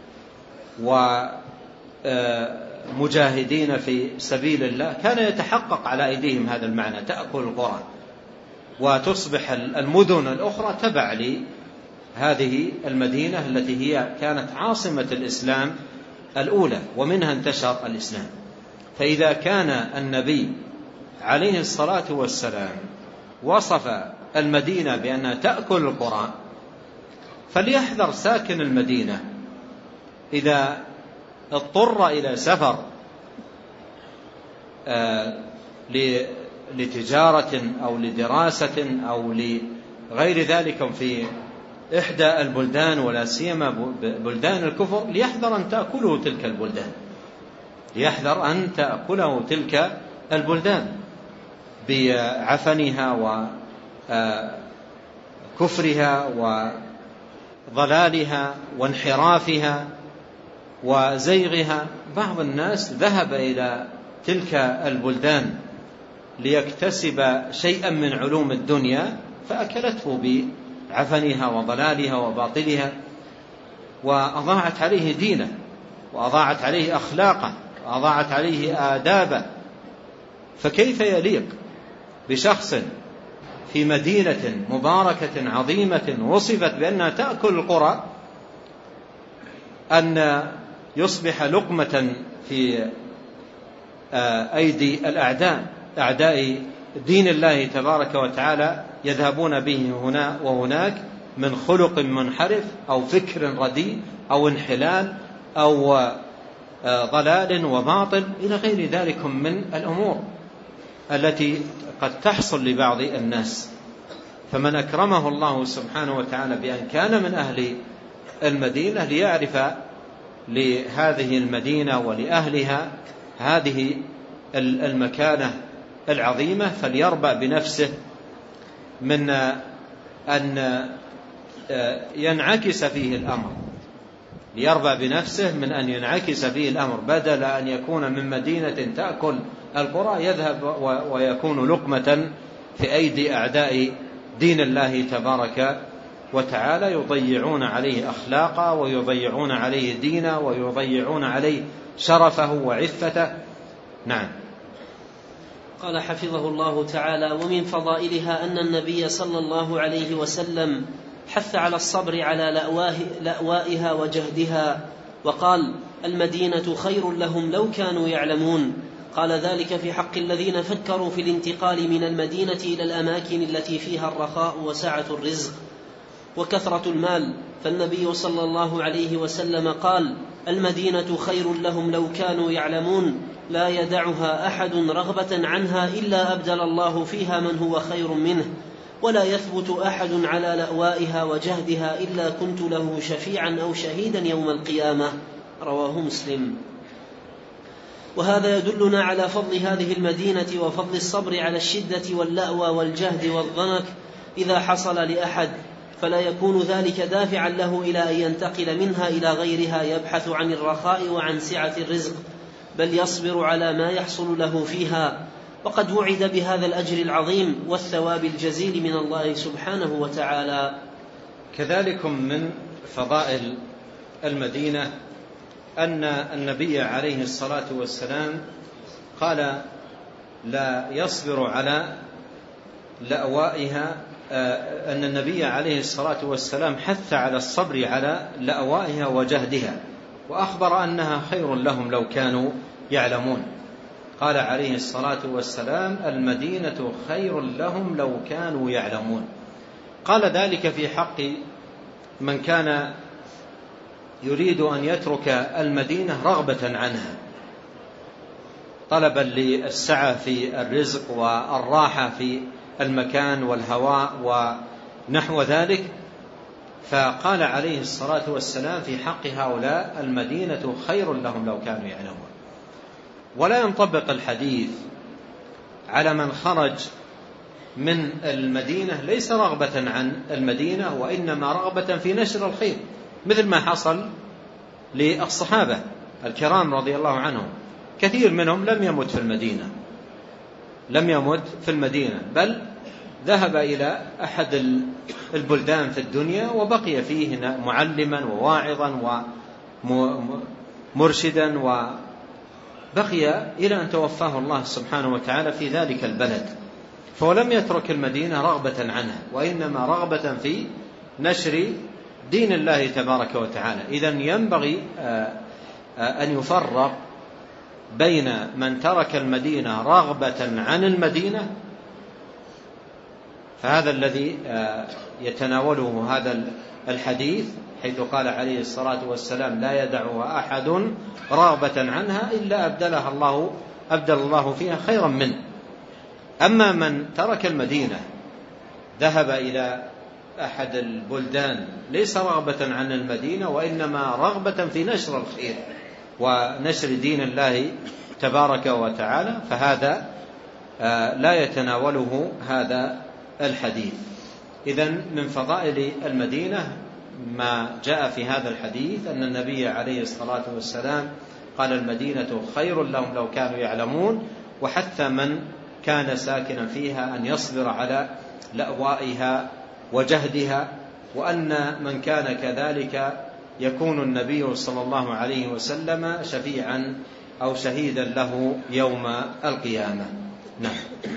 ومجاهدين في سبيل الله، كان يتحقق على أيديهم هذا المعنى، تأكل القرى، وتصبح المدن الأخرى تبع لهذه المدينة التي هي كانت عاصمة الإسلام الأولى، ومنها انتشر الإسلام. فإذا كان النبي عليه الصلاة والسلام وصف المدينة بأنها تأكل القرى، فليحذر ساكن المدينة إذا اضطر إلى سفر لتجارة أو لدراسة أو لغير ذلك في إحدى البلدان، ولا سيما بلدان الكفر، ليحذر أن تأكله تلك البلدان، ليحذر أن تأكله تلك البلدان بعفنها وكفرها وضلالها وانحرافها وزيغها. بعض الناس ذهب إلى تلك البلدان ليكتسب شيئا من علوم الدنيا، فأكلته بعفنها وضلالها وباطلها، وأضاعت عليه دينه، وأضاعت عليه أخلاقه، وأضاعت عليه آدابه. فكيف يليق بشخص في مدينة مباركة عظيمة وصفت بأنها تأكل القرى أن يصبح لقمة في أيدي الأعداء، أعداء دين الله تبارك وتعالى، يذهبون به هنا وهناك من خلق منحرف أو فكر رديء أو انحلال أو ضلال وباطل إلى غير ذلك من الأمور التي قد تحصل لبعض الناس. فمن أكرمه الله سبحانه وتعالى بأن كان من أهل المدينة ليعرف لهذه المدينة ولأهلها هذه المكانة العظيمة، فليربأ بنفسه من أن ينعكس فيه الأمر، ليربأ بنفسه من أن ينعكس فيه الأمر، بدل أن يكون من مدينة تأكل القرى يذهب ويكون لقمة في أيدي أعداء دين الله تبارك وتعالى، يضيعون عليه أخلاقه ويضيعون عليه دينه ويضيعون عليه شرفه وعفته. نعم. قال حفظه الله تعالى: ومن فضائلها أن النبي صلى الله عليه وسلم حث على الصبر على لأوائها وجهدها، وقال: المدينة خير لهم لو كانوا يعلمون. قال ذلك في حق الذين فكروا في الانتقال من المدينة إلى الأماكن التي فيها الرخاء وسعة الرزق وكثرة المال، فالنبي صلى الله عليه وسلم قال: المدينة خير لهم لو كانوا يعلمون، لا يدعها أحد رغبة عنها إلا أبدل الله فيها من هو خير منه، ولا يثبت أحد على لأوائها وجهدها إلا كنت له شفيعا أو شهيدا يوم القيامة. رواه مسلم. وهذا يدلنا على فضل هذه المدينة وفضل الصبر على الشدة واللأوى والجهد والضنك إذا حصل لأحد، فلا يكون ذلك دافعا له إلى أن ينتقل منها إلى غيرها يبحث عن الرخاء وعن سعة الرزق، بل يصبر على ما يحصل له فيها، وقد وعد بهذا الأجر العظيم والثواب الجزيل من الله سبحانه وتعالى. كذلك من فضائل المدينة أن النبي عليه الصلاة والسلام قال لا يصبر على لأوائها، أن النبي عليه الصلاة والسلام حث على الصبر على لأوائها وجهدها، وأخبر أنها خير لهم لو كانوا يعلمون. قال عليه الصلاة والسلام المدينة خير لهم لو كانوا يعلمون. قال ذلك في حق من كان يريد أن يترك المدينة رغبة عنها، طلبا للسعة في الرزق والراحة في المكان والهواء ونحو ذلك. فقال عليه الصلاة والسلام في حق هؤلاء المدينة خير لهم لو كانوا يعلمون. ولا ينطبق الحديث على من خرج من المدينة ليس رغبة عن المدينة، وإنما رغبة في نشر الخير، مثل ما حصل للصحابة الكرام رضي الله عنهم. كثير منهم لم يمت في المدينة لم يمت في المدينة بل ذهب إلى أحد البلدان في الدنيا وبقي فيه معلما وواعظا ومرشدا، وبقي إلى أن توفاه الله سبحانه وتعالى في ذلك البلد. فلم يترك المدينة رغبة عنها، وإنما رغبة في نشر دين الله تبارك وتعالى. إذن ينبغي أن يفرق بين من ترك المدينة رغبة عن المدينة، فهذا الذي يتناوله هذا الحديث، حيث قال عليه الصلاة والسلام لا يدعها أحد رغبة عنها إلا أبدلها الله أبدل الله فيها خيرا منه. أما من ترك المدينة ذهب إلى أحد البلدان ليس رغبة عن المدينة، وإنما رغبة في نشر الخير ونشر دين الله تبارك وتعالى، فهذا لا يتناوله هذا الحديث. إذن من فضائل المدينة ما جاء في هذا الحديث أن النبي عليه الصلاة والسلام قال المدينة خير لهم لو كانوا يعلمون، وحتى من كان ساكنا فيها أن يصبر على لأوائها وجهدها، وأن من كان كذلك يكون النبي صلى الله عليه وسلم شفيعا أو شهيدا له يوم القيامة. نعم.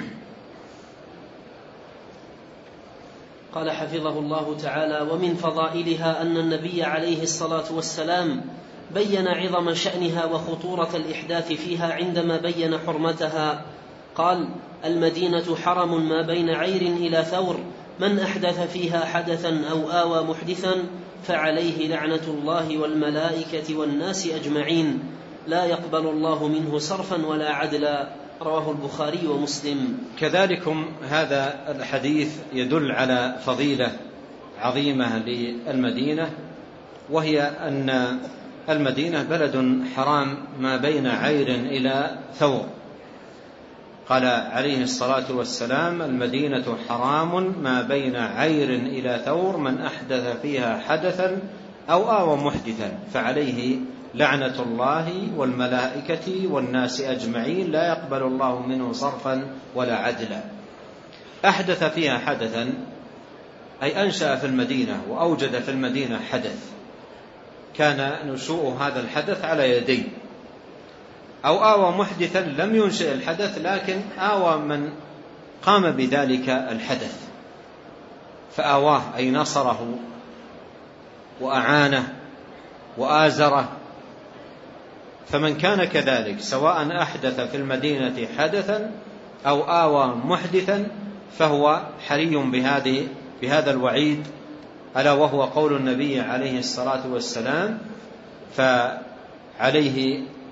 قال حفظه الله تعالى: ومن فضائلها أن النبي عليه الصلاة والسلام بين عظم شأنها وخطورة الإحداث فيها عندما بين حرمتها. قال: المدينة حرم ما بين عير إلى ثور، من أحدث فيها حدثا أو آوى محدثا فعليه لعنة الله والملائكة والناس أجمعين، لا يقبل الله منه صرفا ولا عدلا. رواه البخاري ومسلم. كذلكم هذا الحديث يدل على فضيلة عظيمة للمدينة، وهي أن المدينة بلد حرام ما بين عير إلى ثور. قال عليه الصلاة والسلام المدينة حرام ما بين عير إلى ثور، من أحدث فيها حدثا أو آوى محدثا فعليه لعنة الله والملائكة والناس أجمعين، لا يقبل الله منه صرفا ولا عدلا. أحدث فيها حدثا أي أنشأ في المدينة وأوجد في المدينة حدث، كان نشوء هذا الحدث على يديه. أو آوى محدثا لم ينشئ الحدث، لكن آوى من قام بذلك الحدث فآواه أي نصره وأعانه وآزره. فمن كان كذلك سواء أحدث في المدينة حدثا أو آوى محدثا فهو حري بهذه بهذا الوعيد، ألا وهو قول النبي عليه الصلاة والسلام: فعليه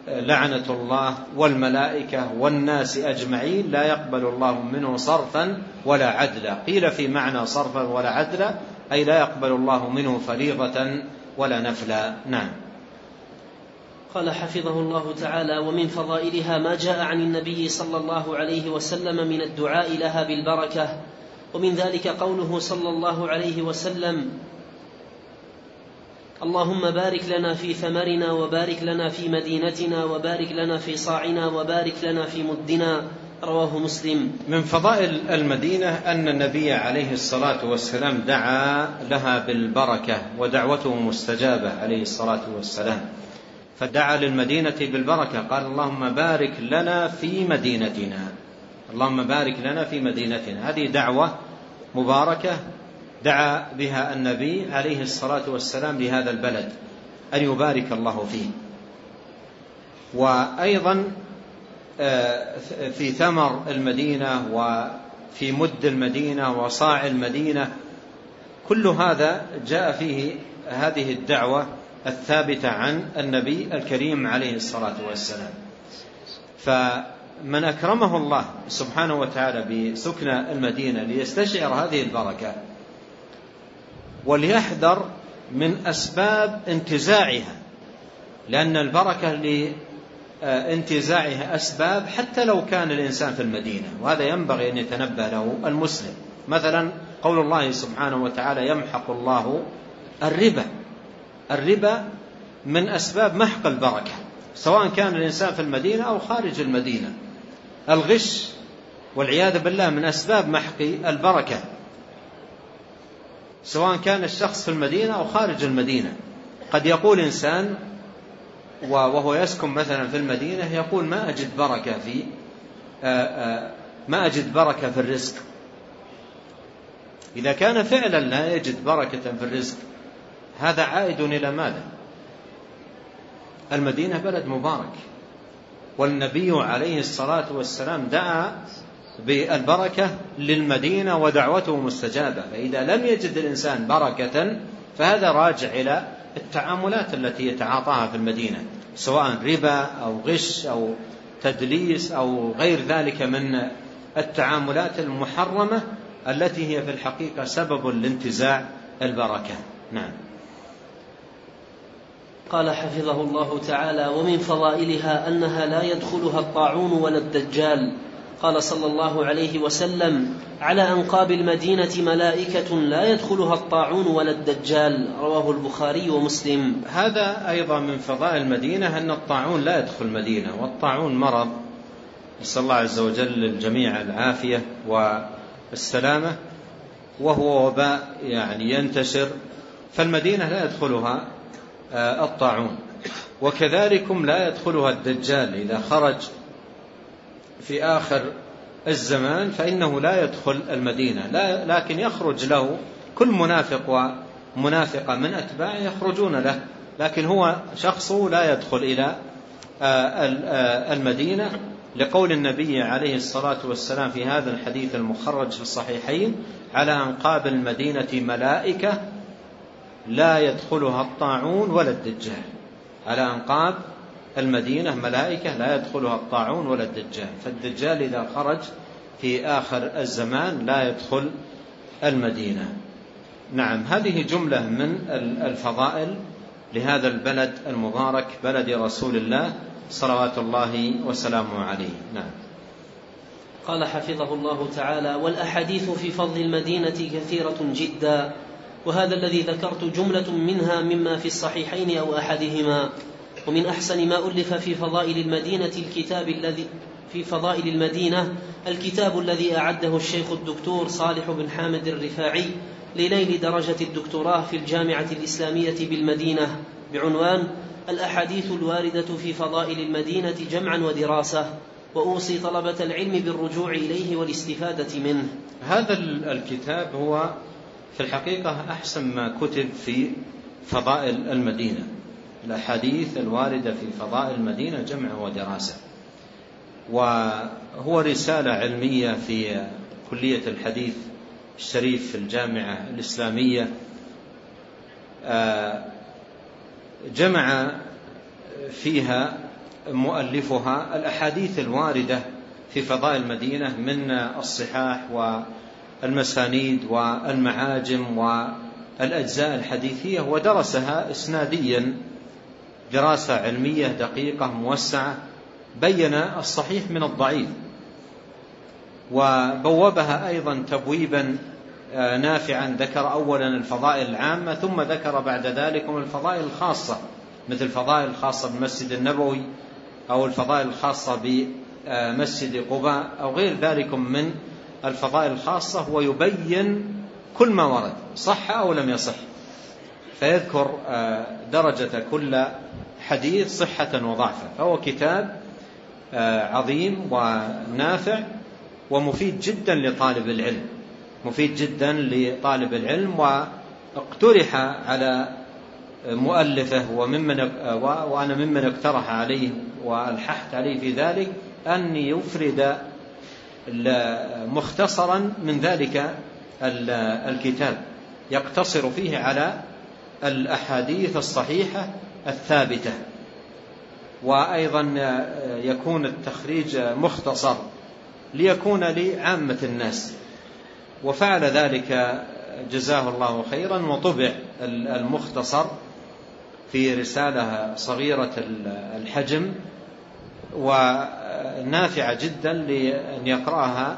لعنة الله والملائكة والناس أجمعين لا يقبل الله منه صرفا ولا عدلا. قيل في معنى صرفا ولا عدلا أي لا يقبل الله منه فريضة ولا نفلا. نعم. قال حفظه الله تعالى: ومن فضائلها ما جاء عن النبي صلى الله عليه وسلم من الدعاء لها بالبركة، ومن ذلك قوله صلى الله عليه وسلم: اللهم بارك لنا في ثمرنا وبارك لنا في مدينتنا وبارك لنا في صاعنا وبارك لنا في مدنا. رواه مسلم. من فضائل المدينة أن النبي عليه الصلاة والسلام دعا لها بالبركة ودعوته مستجابة عليه الصلاة والسلام، فدعا للمدينة بالبركة، قال: اللهم بارك لنا في مدينتنا، اللهم بارك لنا في مدينتنا. هذه دعوة مباركة دعا بها النبي عليه الصلاة والسلام لهذا البلد أن يبارك الله فيه. وأيضا في ثمر المدينة وفي مد المدينة وصاع المدينة، كل هذا جاء فيه هذه الدعوة الثابتة عن النبي الكريم عليه الصلاة والسلام. فمن أكرمه الله سبحانه وتعالى بسكن المدينة ليستشعر هذه البركة وليحذر من أسباب انتزاعها، لأن البركة لانتزاعها أسباب حتى لو كان الإنسان في المدينة، وهذا ينبغي أن يتنبه له المسلم. مثلا قول الله سبحانه وتعالى: يمحق الله الربا. الربا من أسباب محق البركة، سواء كان الإنسان في المدينة أو خارج المدينة. الغش والعياذ بالله من أسباب محق البركة، سواء كان الشخص في المدينة أو خارج المدينة. قد يقول إنسان وهو يسكن مثلا في المدينة، يقول: ما أجد بركة في ما أجد بركة في الرزق. إذا كان فعلا لا يجد بركة في الرزق، هذا عائد إلى ماذا؟ المدينة بلد مبارك، والنبي عليه الصلاة والسلام دعا بالبركة للمدينة ودعوته مستجابة. فإذا لم يجد الإنسان بركة فهذا راجع إلى التعاملات التي يتعاطاها في المدينة، سواء ربا أو غش أو تدليس أو غير ذلك من التعاملات المحرمة التي هي في الحقيقة سبب لانتزاع البركة. نعم. قال حفظه الله تعالى: ومن فضائلها أنها لا يدخلها الطاعون ولا الدجال. قال صلى الله عليه وسلم: على أنقاب المدينة ملائكة لا يدخلها الطاعون ولا الدجال. رواه البخاري ومسلم. هذا أيضا من فضائل المدينة أن الطاعون لا يدخل المدينة، والطاعون مرض نسأل الله عز وجل للجميع العافية والسلامة، وهو وباء يعني ينتشر، فالمدينة لا يدخلها الطاعون. وكذلكم لا يدخلها الدجال، إذا خرج في آخر الزمان فإنه لا يدخل المدينة، لا لكن يخرج له كل منافق ومنافقة من أتباعه يخرجون له، لكن هو شخصه لا يدخل إلى المدينة، لقول النبي عليه الصلاة والسلام في هذا الحديث المخرج في الصحيحين: على أنقاب المدينة ملائكة لا يدخلها الطاعون ولا الدجال. على أنقاب المدينة ملائكة لا يدخلها الطاعون ولا الدجال، فالدجال إذا خرج في آخر الزمان لا يدخل المدينة. نعم. هذه جملة من الفضائل لهذا البلد المبارك، بلد رسول الله صلوات الله وسلامه عليه. نعم. قال حفظه الله تعالى: والأحاديث في فضل المدينة كثيرة جدا، وهذا الذي ذكرت جملة منها مما في الصحيحين أو أحدهما. ومن أحسن ما ألف في فضائل المدينة الكتاب الذي في فضائل المدينة الكتاب الذي أعده الشيخ الدكتور صالح بن حامد الرفاعي لنيل درجة الدكتوراه في الجامعة الإسلامية بالمدينة، بعنوان الأحاديث الواردة في فضائل المدينة جمعا ودراسة، وأوصي طلبة العلم بالرجوع إليه والاستفادة منه. هذا الكتاب هو في الحقيقة أحسن ما كتب في فضائل المدينة، الأحاديث الواردة في فضائل المدينة جمع ودراسة، وهو رسالة علمية في كلية الحديث الشريف في الجامعة الإسلامية، جمع فيها مؤلفها الأحاديث الواردة في فضائل المدينة من الصحاح والمسانيد والمعاجم والأجزاء الحديثية، ودرسها إسناديا دراسة علمية دقيقة موسعة، بين الصحيح من الضعيف، وبوبها أيضا تبويبا نافعا، ذكر أولا الفضائل العامة ثم ذكر بعد ذلك الفضائل الخاصة، مثل الفضائل الخاصة بالمسجد النبوي أو الفضائل الخاصة بمسجد قباء أو غير ذلك من الفضائل الخاصة، ويبين كل ما ورد صح أو لم يصح، فيذكر درجة كل حديث صحة وضعفا. فهو كتاب عظيم ونافع ومفيد جدا لطالب العلم، مفيد جدا لطالب العلم. واقترح على مؤلفه وممن وأنا ممن اقترح عليه والححت عليه في ذلك أن يفرد مختصرا من ذلك الكتاب يقتصر فيه على الأحاديث الصحيحة الثابتة، وأيضا يكون التخريج مختصر ليكون لعامة الناس، وفعل ذلك جزاه الله خيرا، وطبع المختصر في رسالة صغيرة الحجم ونافعة جدا لأن يقرأها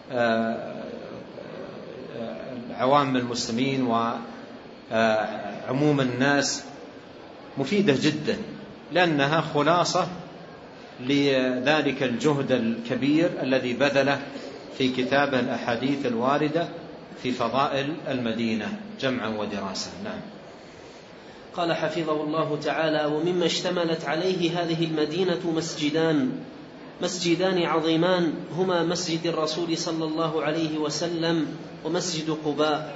عوام المسلمين وعموم الناس، مفيدة جدا لأنها خلاصة لذلك الجهد الكبير الذي بذله في كتابه الأحاديث الواردة في فضائل المدينة جمعا ودراسة. نعم. قال حفظه الله تعالى: ومما اشتملت عليه هذه المدينة مسجدان مسجدان عظيمان هما مسجد الرسول صلى الله عليه وسلم ومسجد قباء.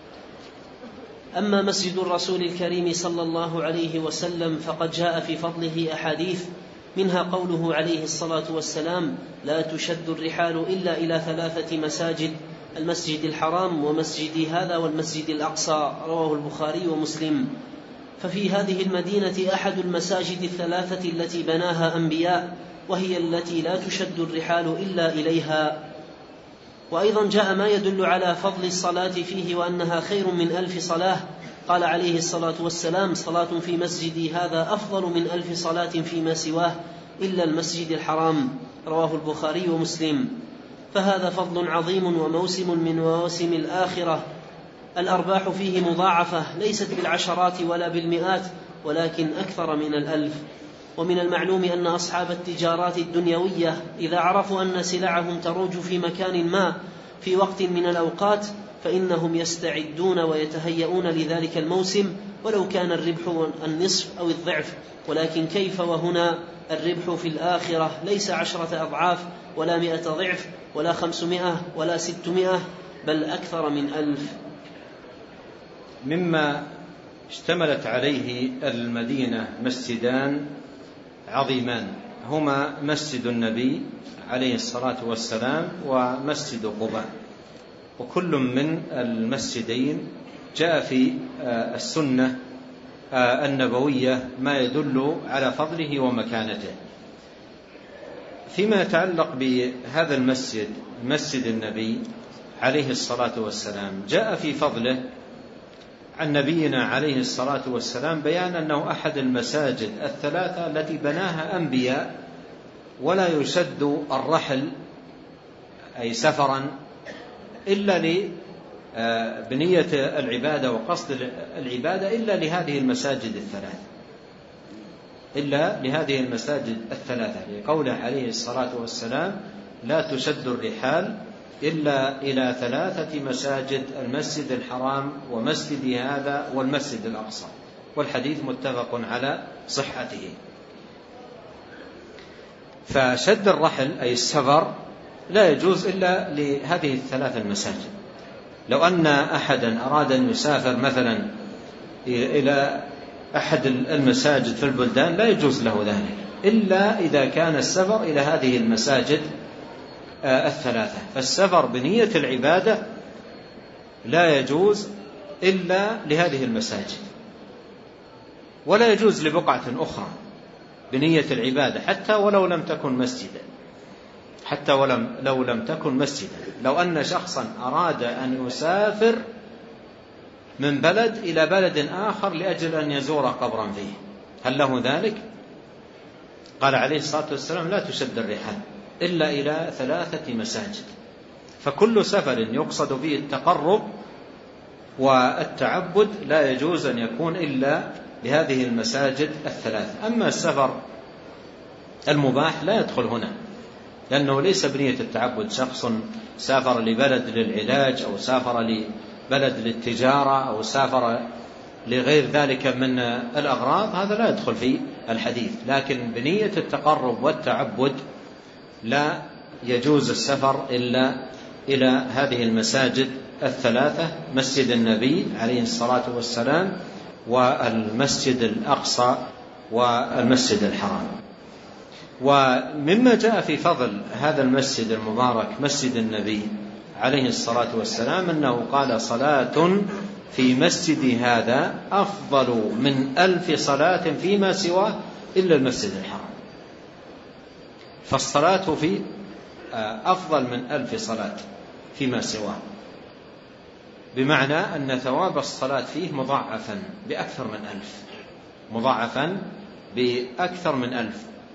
أما مسجد الرسول الكريم صلى الله عليه وسلم فقد جاء في فضله أحاديث، منها قوله عليه الصلاة والسلام: لا تشد الرحال إلا إلى ثلاثة مساجد، المسجد الحرام ومسجد هذا والمسجد الأقصى، رواه البخاري ومسلم. ففي هذه المدينة أحد المساجد الثلاثة التي بناها أنبياء، وهي التي لا تشد الرحال إلا إليها. وأيضا جاء ما يدل على فضل الصلاة فيه وأنها خير من ألف صلاة. قال عليه الصلاة والسلام: صلاة في مسجدي هذا أفضل من ألف صلاة فيما سواه إلا المسجد الحرام، رواه البخاري ومسلم. فهذا فضل عظيم وموسم من مواسم الآخرة، الأرباح فيه مضاعفة، ليست بالعشرات ولا بالمئات ولكن أكثر من الألف. ومن المعلوم أن أصحاب التجارات الدنيوية إذا عرفوا أن سلعهم تروج في مكان ما في وقت من الأوقات فإنهم يستعدون ويتهيئون لذلك الموسم، ولو كان الربح النصف أو الضعف. ولكن كيف وهنا الربح في الآخرة ليس عشرة أضعاف ولا مئة ضعف ولا خمسمائة ولا ستمائة، بل أكثر من ألف. مما اشتملت عليه المدينة مسجدان عظيمان هما مسجد النبي عليه الصلاة والسلام ومسجد قباء، وكل من المسجدين جاء في السنة النبوية ما يدل على فضله ومكانته. فيما يتعلق بهذا المسجد مسجد النبي عليه الصلاة والسلام، جاء في فضله عن نبينا عليه الصلاة والسلام بيان أنه أحد المساجد الثلاثة التي بناها أنبياء، ولا يشد الرحل أي سفرا إلا لبنية العبادة وقصد العبادة إلا لهذه المساجد الثلاثة إلا لهذه المساجد الثلاثة لقوله عليه الصلاة والسلام: لا تشد الرحال إلا إلى ثلاثة مساجد، المسجد الحرام ومسجد هذا والمسجد الأقصى. والحديث متفق على صحته. فشد الرحل أي السفر لا يجوز إلا لهذه الثلاث المساجد. لو أن أحدا أراد أن يسافر مثلا إلى أحد المساجد في البلدان لا يجوز له ذلك إلا إذا كان السفر إلى هذه المساجد الثلاثة. فالسفر بنية العبادة لا يجوز إلا لهذه المساجد، ولا يجوز لبقعة أخرى بنية العبادة حتى ولو لم تكن مسجدا، حتى ولم لو لم تكن مسجدا. لو أن شخصا أراد أن يسافر من بلد إلى بلد آخر لأجل أن يزور قبرا فيه، هل له ذلك؟ قال عليه الصلاة والسلام: لا تشد الرحال إلا إلى ثلاثة مساجد. فكل سفر يقصد به التقرب والتعبد لا يجوز أن يكون إلا لهذه المساجد الثلاث. أما السفر المباح لا يدخل هنا، لأنه ليس بنية التعبد. شخص سافر لبلد للعلاج، أو سافر لبلد للتجارة، أو سافر لغير ذلك من الأغراض، هذا لا يدخل في الحديث. لكن بنية التقرب والتعبد لا يجوز السفر إلا إلى هذه المساجد الثلاثة: مسجد النبي عليه الصلاة والسلام، والمسجد الأقصى، والمسجد الحرام. ومما جاء في فضل هذا المسجد المبارك مسجد النبي عليه الصلاة والسلام أنه قال: صلاة في مسجد هذا أفضل من ألف صلاة فيما سواه إلا المسجد الحرام. فالصلاة فيه أفضل من ألف صلاة فيما سواه، بمعنى أن ثواب الصلاة فيه مضاعفا بأكثر من ألف، مضاعفا بأكثر من ألف.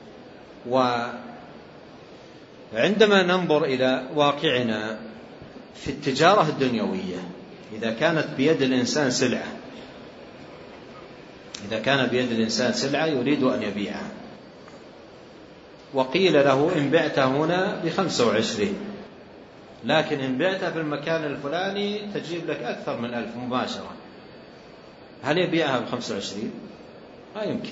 وعندما ننظر إلى واقعنا في التجارة الدنيوية، إذا كانت بيد الإنسان سلعة إذا كان بيد الإنسان سلعة يريد أن يبيعها، وقيل له: إن بعت هنا بخمسة وعشرين، لكن إن بعت في المكان الفلاني تجيب لك أكثر من ألف مباشرة، هل يبيعها بخمسة وعشرين؟ لا يمكن،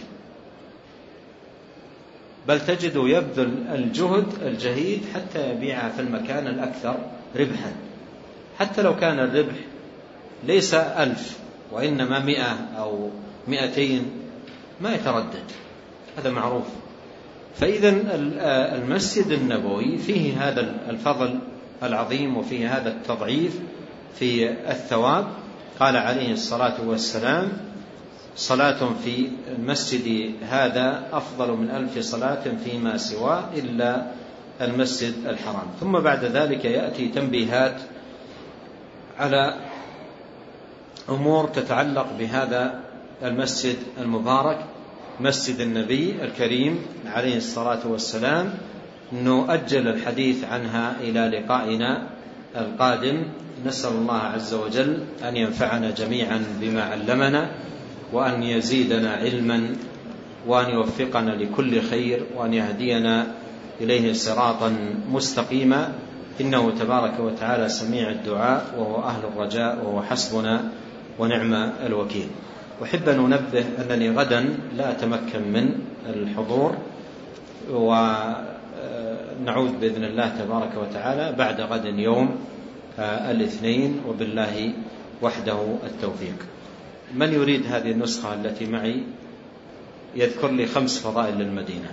بل تجد يبذل الجهد الجهيد حتى يبيعها في المكان الأكثر ربحا، حتى لو كان الربح ليس ألف وإنما مئة أو مئتين ما يتردد، هذا معروف. فإذا المسجد النبوي فيه هذا الفضل العظيم، وفيه هذا التضعيف في الثواب. قال عليه الصلاة والسلام: صلاة في المسجد هذا أفضل من ألف صلاة فيما سواه إلا المسجد الحرام. ثم بعد ذلك يأتي تنبيهات على أمور تتعلق بهذا المسجد المبارك مسجد النبي الكريم عليه الصلاة والسلام، نؤجل الحديث عنها إلى لقائنا القادم. نسأل الله عز وجل أن ينفعنا جميعا بما علمنا، وأن يزيدنا علما، وأن يوفقنا لكل خير، وأن يهدينا إليه صراطا مستقيما، إنه تبارك وتعالى سميع الدعاء، وهو أهل الرجاء، وهو حسبنا ونعم الوكيل. أحب أن أنبه أنني غدا لا أتمكن من الحضور، ونعود بإذن الله تبارك وتعالى بعد غد يوم الاثنين، وبالله وحده التوفيق. من يريد هذه النسخة التي معي يذكر لي خمس فضائل للمدينة،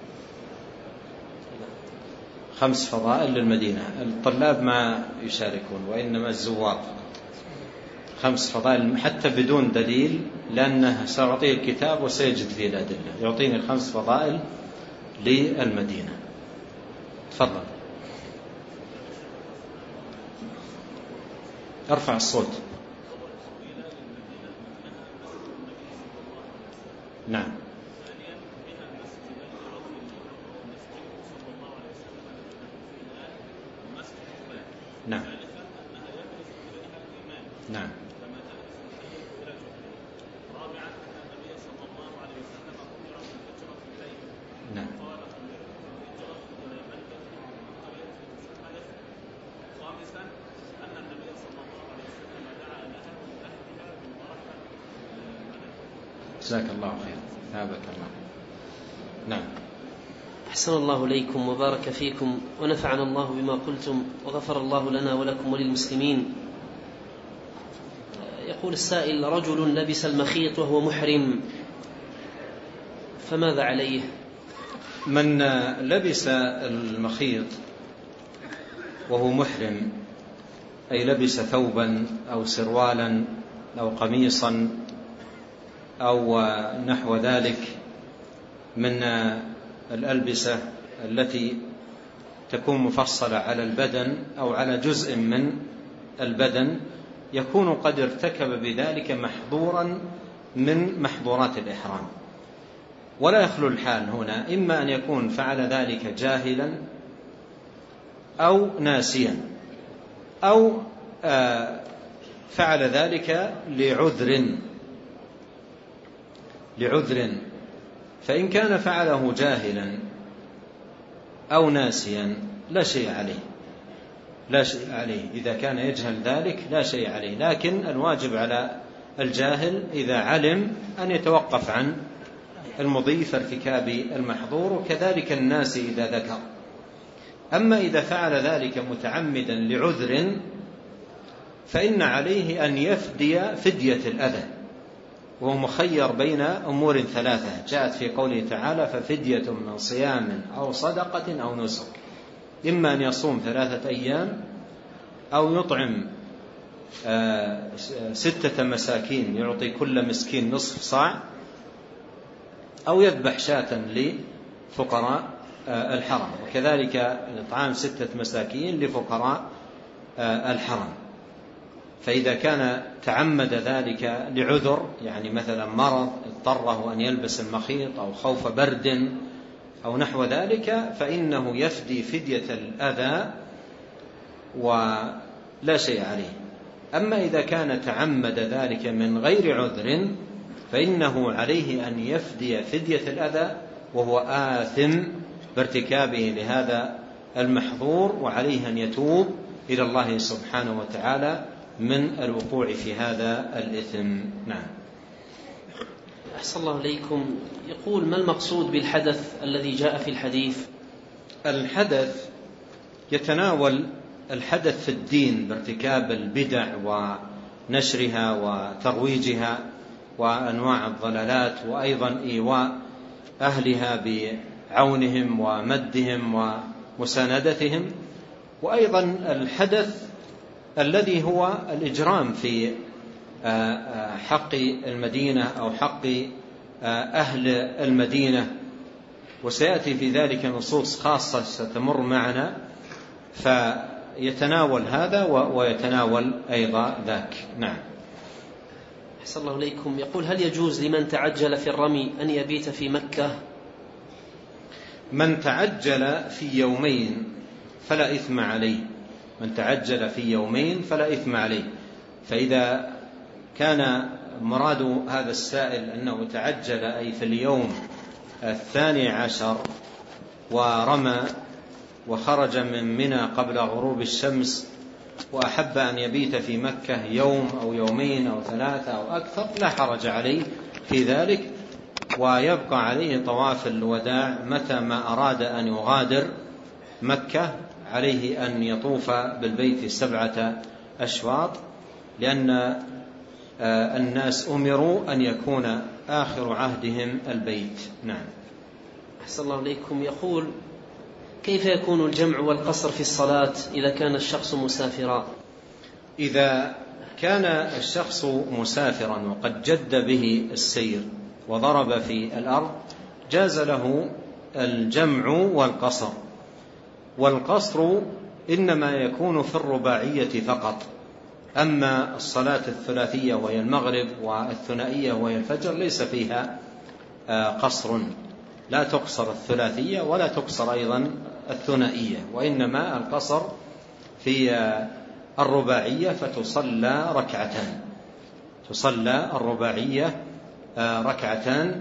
خمس فضائل للمدينة. الطلاب ما يشاركون وإنما الزوار. خمس فضائل حتى بدون دليل، لأنه سأعطيه الكتاب وسيجد فيه الأدلة. يعطيني الخمس فضائل للمدينة. تفضل، ارفع الصوت. نعم نعم نعم نعم جزاك الله خير، ثابك الله. نعم. أحسن الله إليكم وبارك فيكم ونفعنا الله بما قلتم وغفر الله لنا ولكم وللمسلمين. يقول السائل: رجل لبس المخيط وهو محرم، فماذا عليه؟ من لبس المخيط وهو محرم، أي لبس ثوبا أو سروالا أو قميصا أو نحو ذلك، من الألبسة التي تكون مفصلة على البدن أو على جزء من البدن يكون قد ارتكب بذلك محظورا من محظورات الإحرام. ولا يخلو الحال هنا إما أن يكون فعل ذلك جاهلا أو ناسيا أو فعل ذلك لعذر لعذر فإن كان فعله جاهلا أو ناسيا لا شيء عليه لا شيء عليه إذا كان يجهل ذلك لا شيء عليه. لكن الواجب على الجاهل إذا علم أن يتوقف عن المضي في ارتكاب المحظور، وكذلك الناس إذا ذكر. أما إذا فعل ذلك متعمدا لعذر فإن عليه أن يفدي فدية الأذى، وهو مخير بين أمور ثلاثة جاءت في قوله تعالى ففدية من صيام أو صدقة أو نسك، إما أن يصوم ثلاثة أيام أو يطعم ستة مساكين يعطي كل مسكين نصف صاع، أو يذبح شاة لفقراء الحرم، وكذلك إطعام ستة مساكين لفقراء الحرم. فإذا كان تعمد ذلك لعذر، يعني مثلا مرض اضطره أن يلبس المخيط أو خوف برد أو نحو ذلك، فإنه يفدي فدية الأذى ولا شيء عليه. أما إذا كان تعمد ذلك من غير عذر فإنه عليه أن يفدي فدية الأذى وهو آثم بارتكابه لهذا المحظور، وعليه أن يتوب إلى الله سبحانه وتعالى من الوقوع في هذا الإثم. نعم. أحسن الله إليكم. يقول ما المقصود بالحدث الذي جاء في الحديث؟ الحدث يتناول الحدث في الدين بارتكاب البدع ونشرها وترويجها وأنواع الضلالات، وأيضا إيواء أهلها بعونهم ومدهم ومساندتهم، وأيضا الحدث الذي هو الإجرام في حق المدينة أو حق أهل المدينة، وسيأتي في ذلك نصوص خاصة ستمر معنا، فيتناول هذا ويتناول أيضا ذاك. نعم. أحسن الله إليكم. يقول هل يجوز لمن تعجل في الرمي أن يبيت في مكة؟ من تعجل في يومين فلا إثم عليه، من تعجل في يومين فلا إثم عليه. فإذا كان مراد هذا السائل أنه تعجل أي في اليوم الثاني عشر ورمى وخرج من منى قبل غروب الشمس وأحب أن يبيت في مكة يوم أو يومين أو ثلاثة أو أكثر لا حرج عليه في ذلك، ويبقى عليه طواف الوداع متى ما أراد أن يغادر مكة، عليه أن يطوف بالبيت سبعة أشواط، لأن الناس أمروا أن يكون آخر عهدهم البيت. نعم. أحسن الله إليكم. يقول كيف يكون الجمع والقصر في الصلاة إذا كان الشخص مسافرا؟ إذا كان الشخص مسافرا وقد جد به السير وضرب في الأرض جاز له الجمع والقصر، والقصر إنما يكون في الرباعية فقط، أما الصلاة الثلاثية وهي المغرب والثنائية وهي الفجر ليس فيها قصر، لا تقصر الثلاثية ولا تقصر أيضا الثنائية، وإنما القصر في الرباعية فتصلى ركعتان، تصلى الرباعية ركعتان،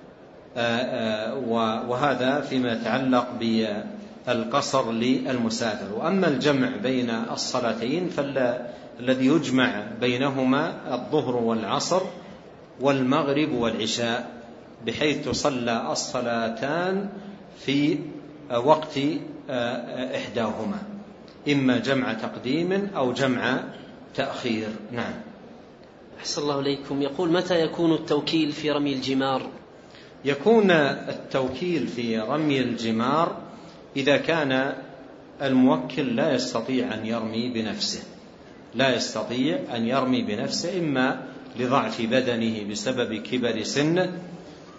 وهذا فيما يتعلق بالقصر للمسافر. وأما الجمع بين الصلاتين فالذي يجمع بينهما الظهر والعصر والمغرب والعشاء، بحيث تصلى الصلاتان في وقت إحداهما، إما جمع تقديم أو جمع تأخير. نعم. أحسن الله إليكم. يقول متى يكون التوكيل في رمي الجمار؟ يكون التوكيل في رمي الجمار إذا كان الموكل لا يستطيع أن يرمي بنفسه، لا يستطيع أن يرمي بنفسه، إما لضعف بدنه بسبب كبر سنه،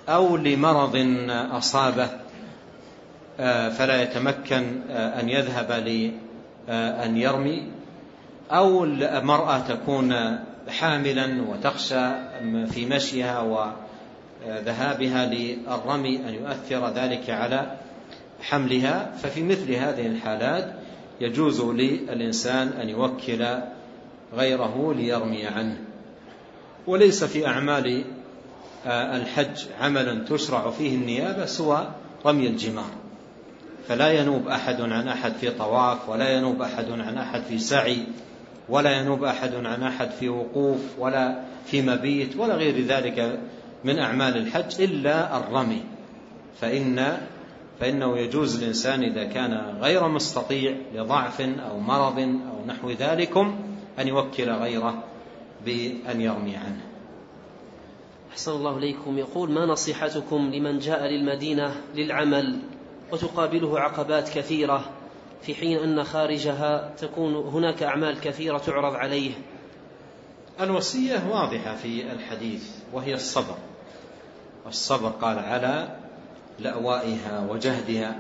أو لمرض أصابه فلا يتمكن أن يذهب لأن يرمي، أو المرأة تكون حاملا وتخشى في مشيها وذهابها للرمي أن يؤثر ذلك على حملها، ففي مثل هذه الحالات يجوز للإنسان أن يوكل غيره ليرمي عنه. وليس في أعمال الحج عملا تشرع فيه النيابة سوى رمي الجمار، فلا ينوب أحد عن أحد في طواف، ولا ينوب أحد عن أحد في سعي، ولا ينوب أحد عن أحد في وقوف، ولا في مبيت، ولا غير ذلك من أعمال الحج إلا الرمي. فإن فإنه يجوز الإنسان إذا كان غير مستطيع لضعف أو مرض أو نحو ذلكم أن يوكل غيره بأن يرمي عنه. أحسن الله إليكم. يقول: ما نصيحتكم لمن جاء للمدينة للعمل وتقابله عقبات كثيرة في حين أن خارجها تكون هناك أعمال كثيرة تعرض عليه؟ الوصية واضحة في الحديث وهي الصبر. الصبر قال على لأوائها وجهدها،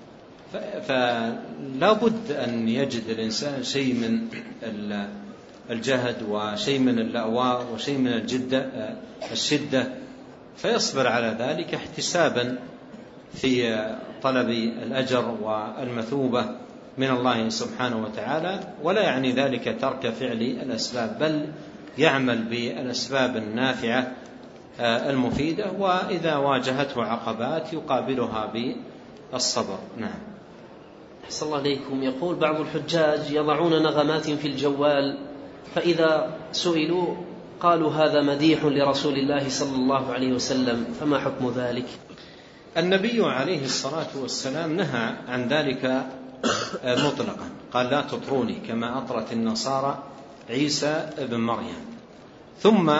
فلا بد أن يجد الإنسان شيء من الجهد وشيء من اللأواء وشيء من الجدة الشدة، فيصبر على ذلك احتسابا في طلب الأجر والمثوبة من الله سبحانه وتعالى، ولا يعني ذلك ترك فعل الأسباب، بل يعمل بالأسباب النافعة المفيدة، وإذا واجهته عقبات يقابلها بالصبر. نعم. أحسن الله إليكم. يقول: بعض الحجاج يضعون نغمات في الجوال، فإذا سئلوا قالوا هذا مديح لرسول الله صلى الله عليه وسلم، فما حكم ذلك؟ النبي عليه الصلاة والسلام نهى عن ذلك مطلقا، قال: لا تطروني كما أطرت النصارى عيسى ابن مريم. ثم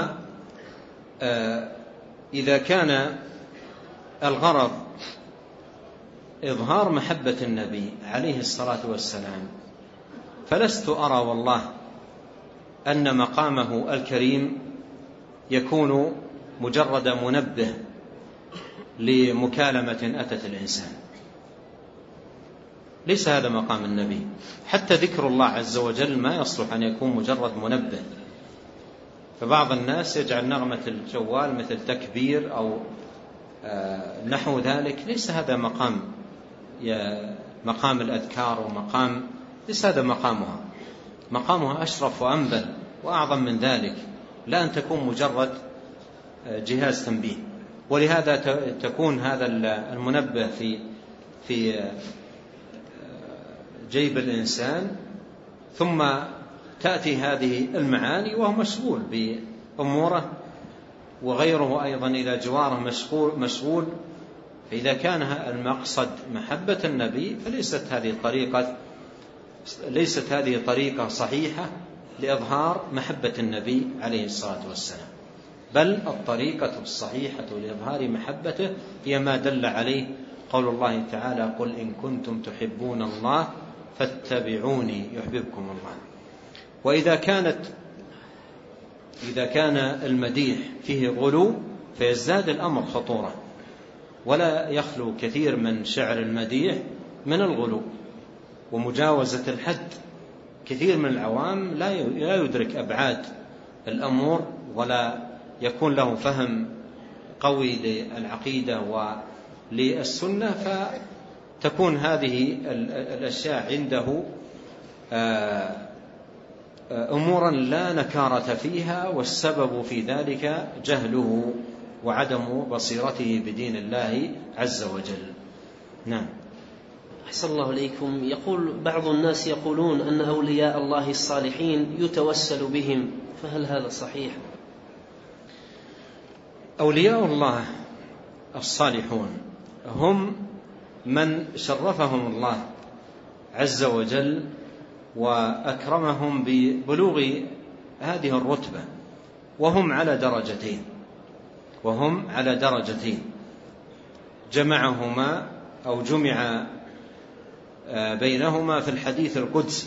إذا كان الغرض إظهار محبة النبي عليه الصلاة والسلام، فلست أرى والله أن مقامه الكريم يكون مجرد منبه لمكالمة أتت الإنسان. ليس هذا مقام النبي. حتى ذكر الله عز وجل ما يصلح أن يكون مجرد منبه. فبعض الناس يجعل نغمة الجوال مثل تكبير أو نحو ذلك. ليس هذا مقام مقام الأذكار ومقام ليس هذا مقامها. مقامها أشرف وأنبل وأعظم من ذلك، لا أن تكون مجرد جهاز تنبيه. ولهذا تكون هذا المنبه في في جيب الإنسان، ثم تأتي هذه المعاني وهو مشغول بأموره، وغيره أيضا إلى جواره مشغول مشغول فإذا كان المقصد محبة النبي فليست هذه طريقة ليست هذه طريقة صحيحة لإظهار محبة النبي عليه الصلاة والسلام، بل الطريقة الصحيحة لإظهار محبته هي ما دل عليه قول الله تعالى: قل إن كنتم تحبون الله فاتبعوني يحببكم الله. وإذا كانت إذا كان المديح فيه غلو فيزداد الأمر خطورة، ولا يخلو كثير من شعر المديح من الغلو ومجاوزة الحد. كثير من العوام لا يدرك أبعاد الأمور ولا يكون له فهم قوي للعقيدة وللسنة، فتكون هذه الأشياء عنده أمورا لا نكارة فيها، والسبب في ذلك جهله وعدم بصيرته بدين الله عز وجل. نعم. أحسن الله إليكم. يقول بعض الناس يقولون أن أولياء الله الصالحين يتوسل بهم، فهل هذا صحيح؟ أولياء الله الصالحون هم من شرفهم الله عز وجل وأكرمهم ببلوغ هذه الرتبة، وهم على درجتين وهم على درجتين جمعهما أو جمع بينهما في الحديث القدسي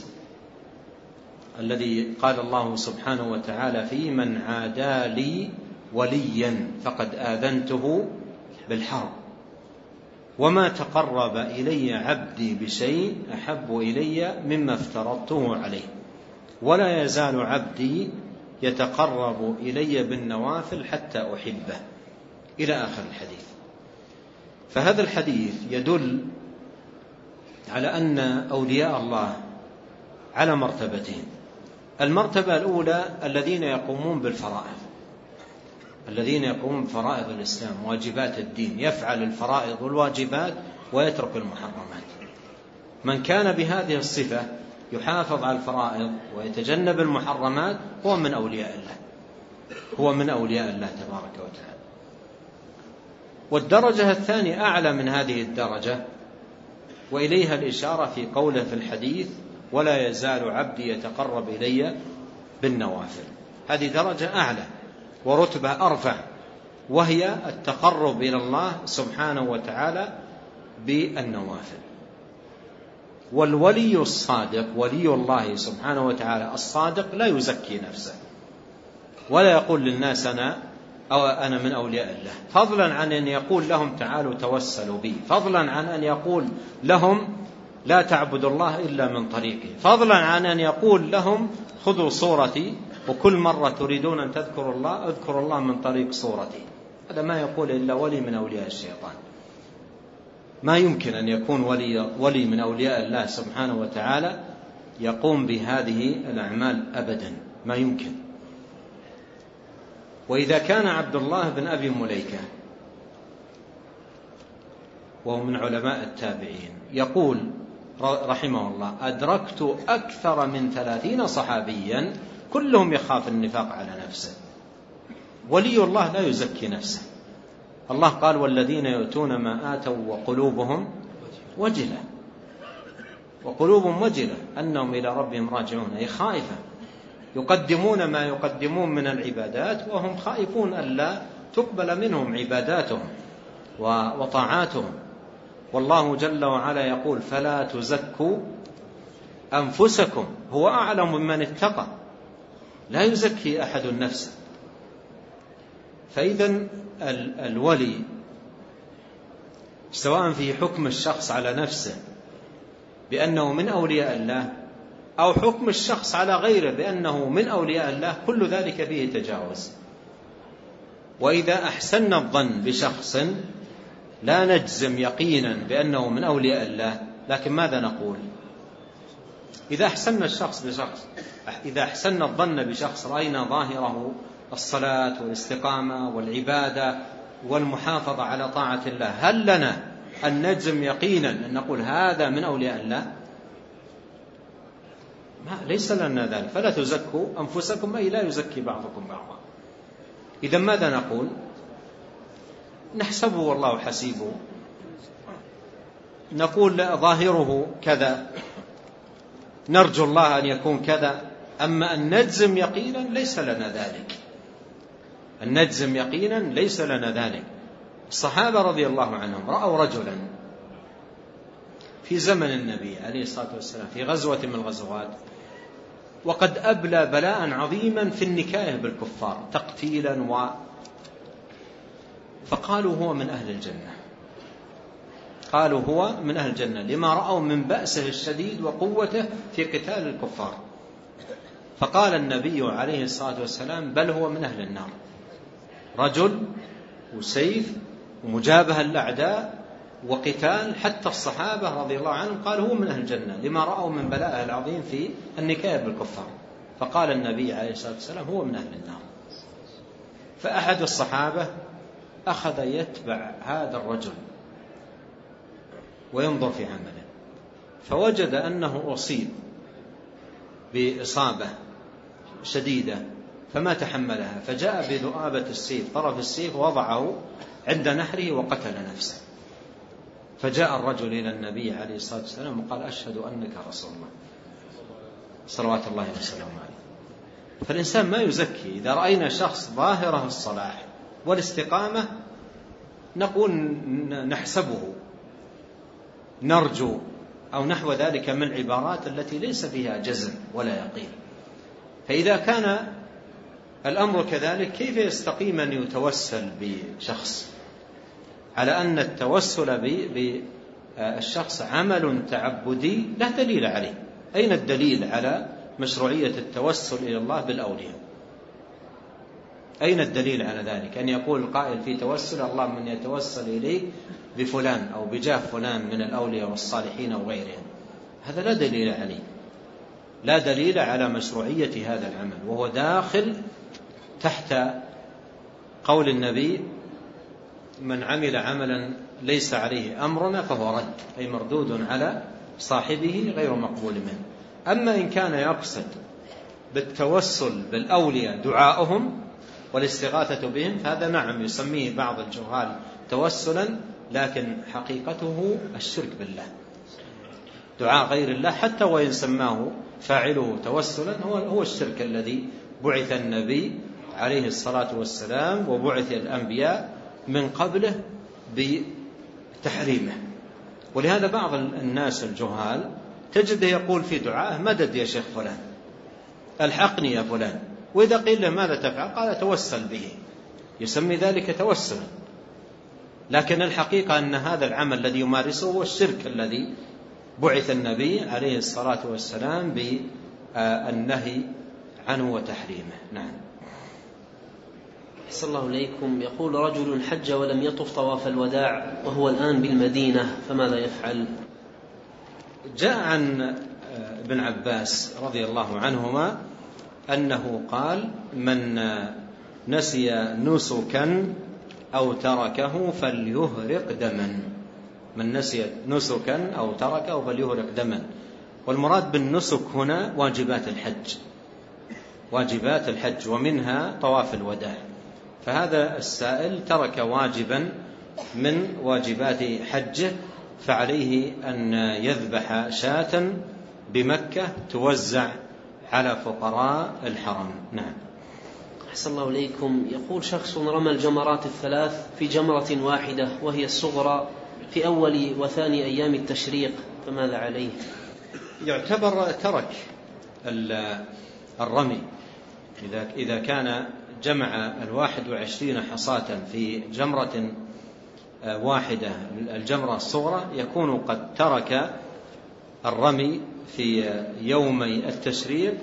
الذي قال الله سبحانه وتعالى فيه: من عادى لي وليا فقد آذنته بالحرب. وما تقرب إلي عبدي بشيء أحب إلي مما افترضته عليه، ولا يزال عبدي يتقرب إلي بالنوافل حتى أحبه، إلى آخر الحديث. فهذا الحديث يدل على أن أولياء الله على مرتبتين. المرتبة الأولى الذين يقومون بالفرائض، الذين يقومون بفرائض الإسلام، واجبات الدين، يفعل الفرائض والواجبات ويترك المحرمات. من كان بهذه الصفة يحافظ على الفرائض ويتجنب المحرمات هو من أولياء الله، هو من أولياء الله تبارك وتعالى. والدرجة الثانية أعلى من هذه الدرجة، وإليها الإشارة في قوله في الحديث: ولا يزال عبدي يتقرب إلي بالنوافل. هذه درجة أعلى ورتبة أرفع، وهي التقرب إلى الله سبحانه وتعالى بالنوافل. والولي الصادق، ولي الله سبحانه وتعالى الصادق، لا يزكي نفسه ولا يقول للناس أنا أو أنا من أولياء الله، فضلا عن أن يقول لهم تعالوا توسلوا بي، فضلا عن أن يقول لهم لا تعبدوا الله إلا من طريقي، فضلا عن أن يقول لهم خذوا صورتي، وكل مرة تريدون أن تذكروا الله اذكروا الله من طريق صورتي. هذا ما يقول إلا ولي من أولياء الشيطان. ما يمكن أن يكون ولي, ولي من أولياء الله سبحانه وتعالى يقوم بهذه الأعمال أبدا، ما يمكن. وإذا كان عبد الله بن أبي مليكة وهو من علماء التابعين يقول رحمه الله: أدركت أكثر من ثلاثين صحابيا كلهم يخاف النفاق على نفسه. ولي الله لا يزكي نفسه. الله قال: والذين يؤتون ما آتوا وقلوبهم وجلة، وقلوبهم وجلة أنهم إلى ربهم راجعون، أي خائفة، يقدمون ما يقدمون من العبادات وهم خائفون ألا تقبل منهم عباداتهم وطاعاتهم. والله جل وعلا يقول: فلا تزكوا أنفسكم هو أعلم ممن اتقى. لا يزكي أحد نفسه. فإذا الولي سواء في حكم الشخص على نفسه بأنه من أولياء الله أو حكم الشخص على غيره بأنه من أولياء الله، كل ذلك فيه تجاوز. وإذا أحسن الظن بشخص لا نجزم يقينا بأنه من أولياء الله، لكن ماذا نقول؟ إذا أحسن الشخص بشخص إذا أحسن الظن بشخص رأينا ظاهره الصلاة والاستقامة والعبادة والمحافظة على طاعة الله، هل لنا أن نجزم يقينا أن نقول هذا من أولياء الله؟ ما ليس لنا ذلك. فلا تزكوا أنفسكم، أي لا يزكي بعضكم بعضا. إذا ماذا نقول؟ نحسبه والله حسيبه، نقول ظاهره كذا، نرجو الله أن يكون كذا. أما أن نجزم يقينا ليس لنا ذلك، أن نجزم يقينا ليس لنا ذلك. الصحابة رضي الله عنهم رأوا رجلا في زمن النبي عليه الصلاة والسلام في غزوة من الغزوات، وقد أبلى بلاء عظيما في النكاية بالكفار تقتيلا و... فقالوا هو من أهل الجنة، قالوا هو من أهل الجنة لما رأوا من بأسه الشديد وقوته في قتال الكفار. فقال النبي عليه الصلاة والسلام: بل هو من أهل النار. رجل وسيف ومجابهة الأعداء وقتال، حتى الصحابة رضي الله عنهم قالوا هو من أهل الجنة لما رأوا من بلائه العظيم في النكاية بالكفار. فقال النبي عليه الصلاة والسلام: هو من أهل النار. فأحد الصحابة أخذ يتبع هذا الرجل وينظر في عمله، فوجد أنه أصيب بإصابة شديدة فما تحملها، فجاء بذؤابة السيف، طرف السيف وضعه عند نحره وقتل نفسه. فجاء الرجل إلى النبي عليه الصلاة والسلام وقال: أشهد أنك رسول الله صلوات الله وسلامه عليه. فالإنسان ما يزكي. إذا رأينا شخص ظاهره الصلاح والاستقامة نقول نحسبه، نرجو، أو نحو ذلك من العبارات التي ليس فيها جزم ولا يقين. فإذا كان الأمر كذلك كيف يستقيم أن يتوسل بشخص على أن التوسل بالشخص عمل تعبدي لا دليل عليه. أين الدليل على مشروعية التوسل إلى الله بالأولياء؟ أين الدليل على ذلك؟ أن يقول القائل في توسل الله من يتوسل إليه بفلان أو بجاه فلان من الأولياء والصالحين وغيرهم، هذا لا دليل عليه، لا دليل على مشروعية هذا العمل، وهو داخل تحت قول النبي من عمل عملا ليس عليه أمرنا فهو رد، أي مردود على صاحبه غير مقبول منه. أما إن كان يقصد بالتوسل بالأولياء دعاؤهم والاستغاثة بهم فهذا نعم يسميه بعض الجهال توسلا، لكن حقيقته الشرك بالله، دعاء غير الله حتى وإن سماه فاعله توسلا هو هو الشرك الذي بعث النبي عليه الصلاة والسلام وبعث الأنبياء من قبله بتحريمه. ولهذا بعض الناس الجهال تجده يقول في دعائه مدد يا شيخ فلان، الحقني يا فلان، وإذا قيل له ماذا تفعل قال توسل به، يسمي ذلك توسلا، لكن الحقيقة أن هذا العمل الذي يمارسه هو الشرك الذي بعث النبي عليه الصلاة والسلام بالنهي عنه وتحريمه. نعم. أحسن الله إليكم. يقول رجل حج ولم يطف طواف الوداع وهو الآن بالمدينة فماذا يفعل؟ جاء عن ابن عباس رضي الله عنهما أنه قال من نسي نسكا أو تركه فليهرق دما، من نسي نسكا أو تركه فليهرق دما. والمراد بالنسك هنا واجبات الحج، واجبات الحج ومنها طواف الوداع، فهذا السائل ترك واجبا من واجبات حجه فعليه أن يذبح شاة بمكة توزع على فقراء الحرم. نعم. أحسن الله إليكم. يقول شخص رمى الجمرات الثلاث في جمرة واحدة وهي الصغرى في أول وثاني أيام التشريق فماذا عليه؟ يعتبر ترك الرمي إذا كان جمع الواحد وعشرين حصاة في جمرة واحدة الجمرة الصغرى يكون قد ترك الرمي في يومي التشريق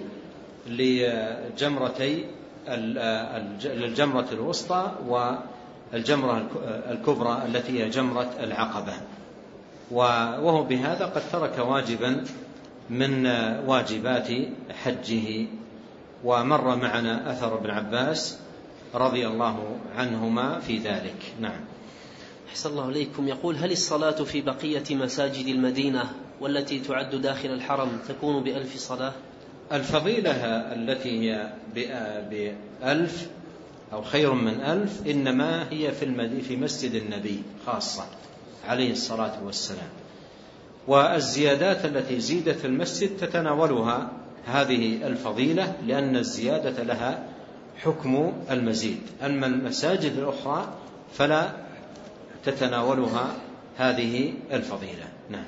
لجمرتي الجمرة الوسطى والجمرة الكبرى التي هي جمرة العقبة، وهو بهذا قد ترك واجبا من واجبات حجه. ومر معنا أثر ابن عباس رضي الله عنهما في ذلك. نعم. أحسن الله إليكم. يقول هل الصلاة في بقية مساجد المدينة والتي تعد داخل الحرم تكون بألف صلاة؟ الفضيلة التي هي بألف أو خير من ألف إنما هي في المدينة في مسجد النبي خاصة عليه الصلاة والسلام، والزيادات التي زيدت في المسجد تتناولها هذه الفضيلة لأن الزيادة لها حكم المزيد، أما المساجد الأخرى فلا تتناولها هذه الفضيلة. نعم.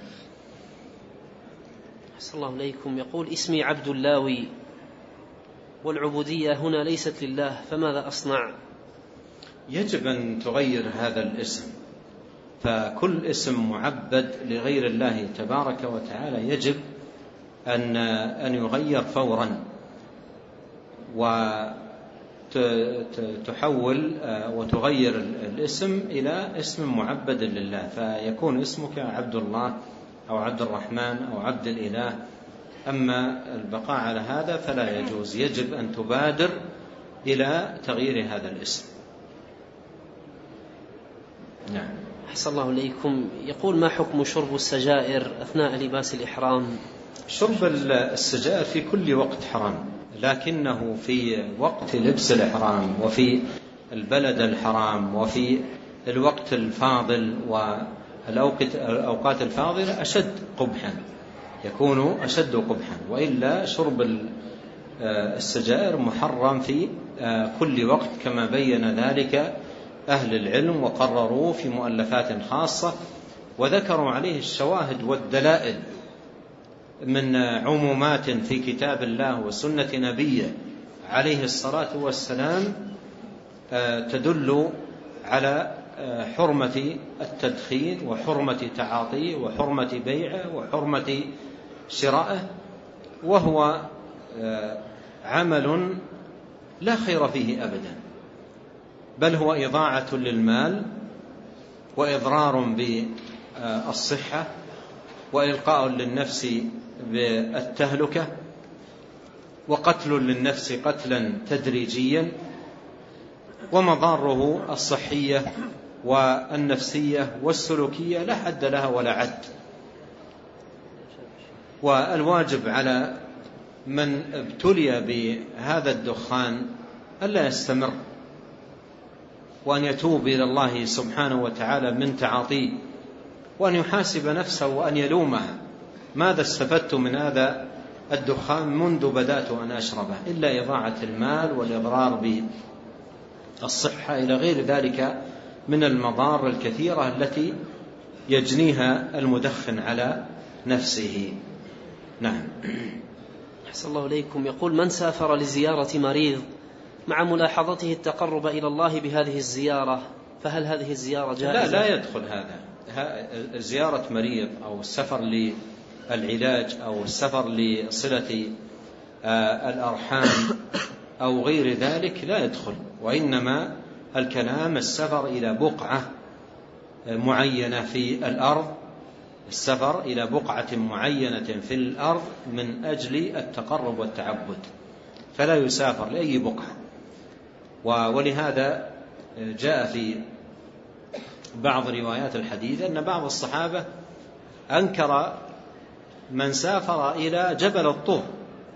أحسن الله إليكم. يقول اسمي عبد اللاوي والعبودية هنا ليست لله فماذا أصنع؟ يجب أن تغير هذا الاسم، فكل اسم معبد لغير الله تبارك وتعالى يجب أن أن يغير فورا وتحول وتغير الاسم إلى اسم معبد لله، فيكون اسمك عبد الله أو عبد الرحمن أو عبد الإله. أما البقاء على هذا فلا يجوز، يجب أن تبادر إلى تغيير هذا الاسم. نعم. أحسن الله إليكم. يقول ما حكم شرب السجائر أثناء لباس الإحرام؟ شرب السجائر في كل وقت حرام، لكنه في وقت لبس الإحرام وفي البلد الحرام وفي الوقت الفاضل والأوقات الفاضلة أشد قبحا، يكون أشد قبحا، وإلا شرب السجائر محرم في كل وقت كما بين ذلك أهل العلم وقرروا في مؤلفات خاصة وذكروا عليه الشواهد والدلائل من عمومات في كتاب الله وسنة نبيه عليه الصلاة والسلام تدل على حرمة التدخين وحرمة تعاطيه وحرمة بيعه وحرمة شرائه، وهو عمل لا خير فيه أبدا، بل هو إضاعة للمال وإضرار بالصحة وإلقاء للنفس بالتهلكة وقتل للنفس قتلا تدريجيا، ومضاره الصحية والنفسية والسلوكية لا حد لها ولا عد. والواجب على من ابتلي بهذا الدخان ألا يستمر، وأن يتوب إلى الله سبحانه وتعالى من تعاطيه، وأن يحاسب نفسه وأن يلومها: ماذا استفدت من هذا الدخان منذ بدأت أن أشربه؟ إلا إضاعة المال والإضرار بالصحة إلى غير ذلك من المضار الكثيرة التي يجنيها المدخن على نفسه. نعم. أحسن الله إليكم. يقول: من سافر لزيارة مريض مع ملاحظته التقرب إلى الله بهذه الزيارة، فهل هذه الزيارة جائزة؟ لا لا يدخل هذا. زيارة مريض أو السفر للعلاج أو السفر لصلة الأرحام أو غير ذلك لا يدخل، وإنما الكلام السفر إلى بقعة معينة في الأرض، السفر إلى بقعة معينة في الأرض من أجل التقرب والتعبد، فلا يسافر لأي بقعة. ولهذا جاء في بعض روايات الحديث أن بعض الصحابة أنكر من سافر إلى جبل الطور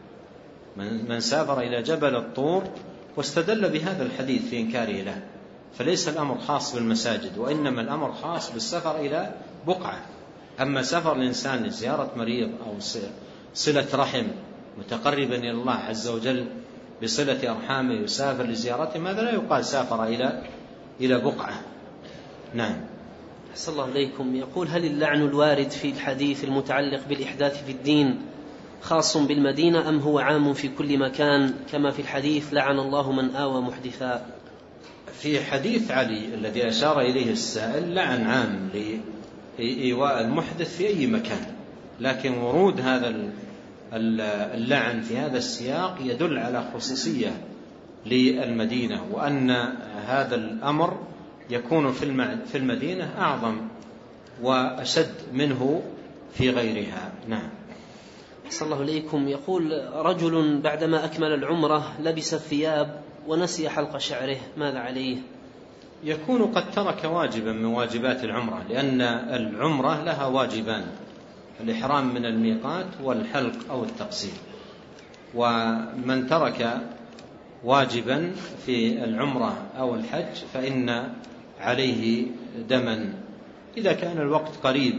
من سافر إلى جبل الطور واستدل بهذا الحديث في إنكاره له. فليس الأمر خاص بالمساجد، وإنما الأمر خاص بالسفر إلى بقعة. أما سفر الإنسان لزيارة مريض أو صلة رحم متقربا إلى الله عز وجل بصلة أرحامه يسافر لزيارته، ماذا لا يقال سافر إلى إلى بقعة. نعم. أحسن الله إليكم. يقول: هل اللعن الوارد في الحديث المتعلق بالإحداث في الدين خاص بالمدينة أم هو عام في كل مكان كما في الحديث لعن الله من آوى محدثا؟ في حديث علي الذي أشار إليه السائل لعن عام لإيواء المحدث في أي مكان، لكن ورود هذا اللعن في هذا السياق يدل على خصوصية للمدينة، وأن هذا الأمر يكون في المدينة أعظم وأشد منه في غيرها. نعم. أحسن الله إليكم. يقول: رجل بعدما أكمل العمرة لبس الثياب ونسي حلق شعره، ماذا عليه؟ يكون قد ترك واجبا من واجبات العمرة، لأن العمرة لها واجبان: الإحرام من الميقات والحلق أو التقصير. ومن ترك واجبا في العمرة أو الحج فإن عليه دما. إذا كان الوقت قريب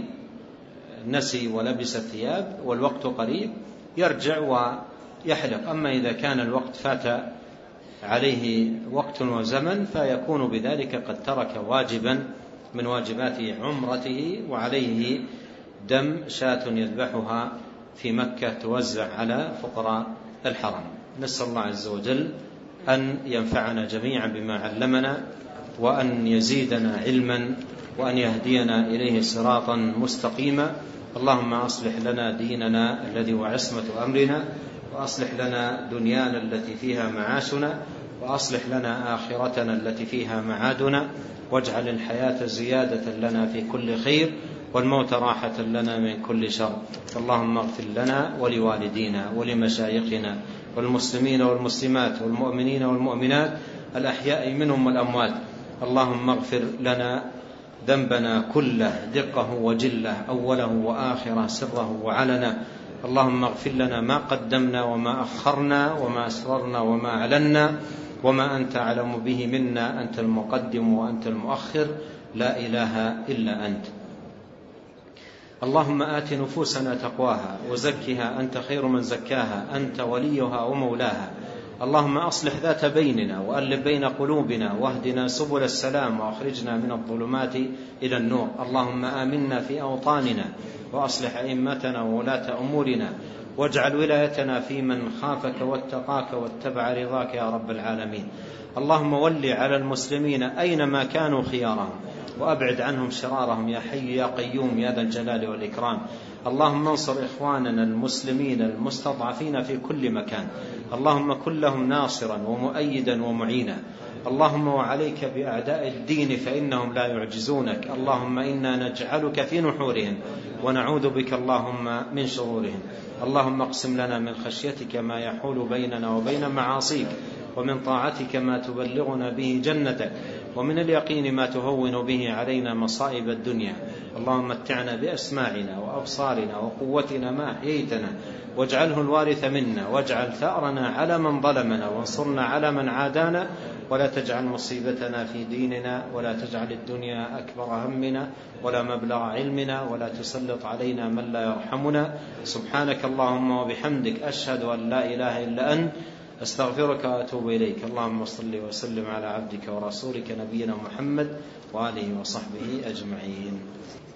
نسي ولبس الثياب والوقت قريب يرجع ويحلق. أما إذا كان الوقت فات عليه وقت وزمن فيكون بذلك قد ترك واجبا من واجبات عمرته، وعليه دم شاة يذبحها في مكة توزع على فقراء الحرم. نسأل الله عز وجل أن ينفعنا جميعا بما علمنا، وأن يزيدنا علما، وأن يهدينا إليه صراطا مستقيما. اللهم أصلح لنا ديننا الذي هو عصمة أمرنا، وأصلح لنا دنيانا التي فيها معاشنا، وأصلح لنا آخرتنا التي فيها معادنا، واجعل الحياة زيادة لنا في كل خير والموت راحة لنا من كل شر. اللهم اغفر لنا ولوالدينا ولمشايخنا والمسلمين والمسلمات والمؤمنين والمؤمنات الأحياء منهم والأموات. اللهم اغفر لنا ذنبنا كله دقه وجله، أوله وآخره، سره وعلنا. اللهم اغفر لنا ما قدمنا وما أخرنا وما أسررنا وما أعلنا وما أنت أعلم به منا، أنت المقدم وأنت المؤخر، لا إله إلا أنت. اللهم آت نفوسنا تقواها وزكها أنت خير من زكاها، أنت وليها ومولاها. اللهم أصلح ذات بيننا وألف بين قلوبنا واهدنا سبل السلام وأخرجنا من الظلمات إلى النور. اللهم آمنا في أوطاننا وأصلح أئمتنا وولاة أمورنا واجعل ولايتنا في من خافك واتقاك واتبع رضاك يا رب العالمين. اللهم ول على المسلمين أينما كانوا خيارهم وأبعد عنهم شرارهم يا حي يا قيوم يا ذا الجلال والإكرام. اللهم انصر إخواننا المسلمين المستضعفين في كل مكان، اللهم كن لهم ناصرا ومؤيدا ومعينا. اللهم وعليك بأعداء الدين فإنهم لا يعجزونك. اللهم إنا نجعلك في نحورهم ونعوذ بك اللهم من شرورهم. اللهم اقسم لنا من خشيتك ما يحول بيننا وبين معاصيك، ومن طاعتك ما تبلغنا به جنتك، ومن اليقين ما تهون به علينا مصائب الدنيا. اللهم متعنا بأسماعنا وأبصارنا وقوتنا ما أحييتنا، واجعله الوارث منا، واجعل ثأرنا على من ظلمنا، وانصرنا على من عادانا، ولا تجعل مصيبتنا في ديننا، ولا تجعل الدنيا أكبر همنا ولا مبلغ علمنا، ولا تسلط علينا من لا يرحمنا. سبحانك اللهم وبحمدك، أشهد أن لا إله إلا أنت، أستغفرك وأتوب إليك. اللهم صل وسلم على عبدك ورسولك نبينا محمد وآله وصحبه أجمعين.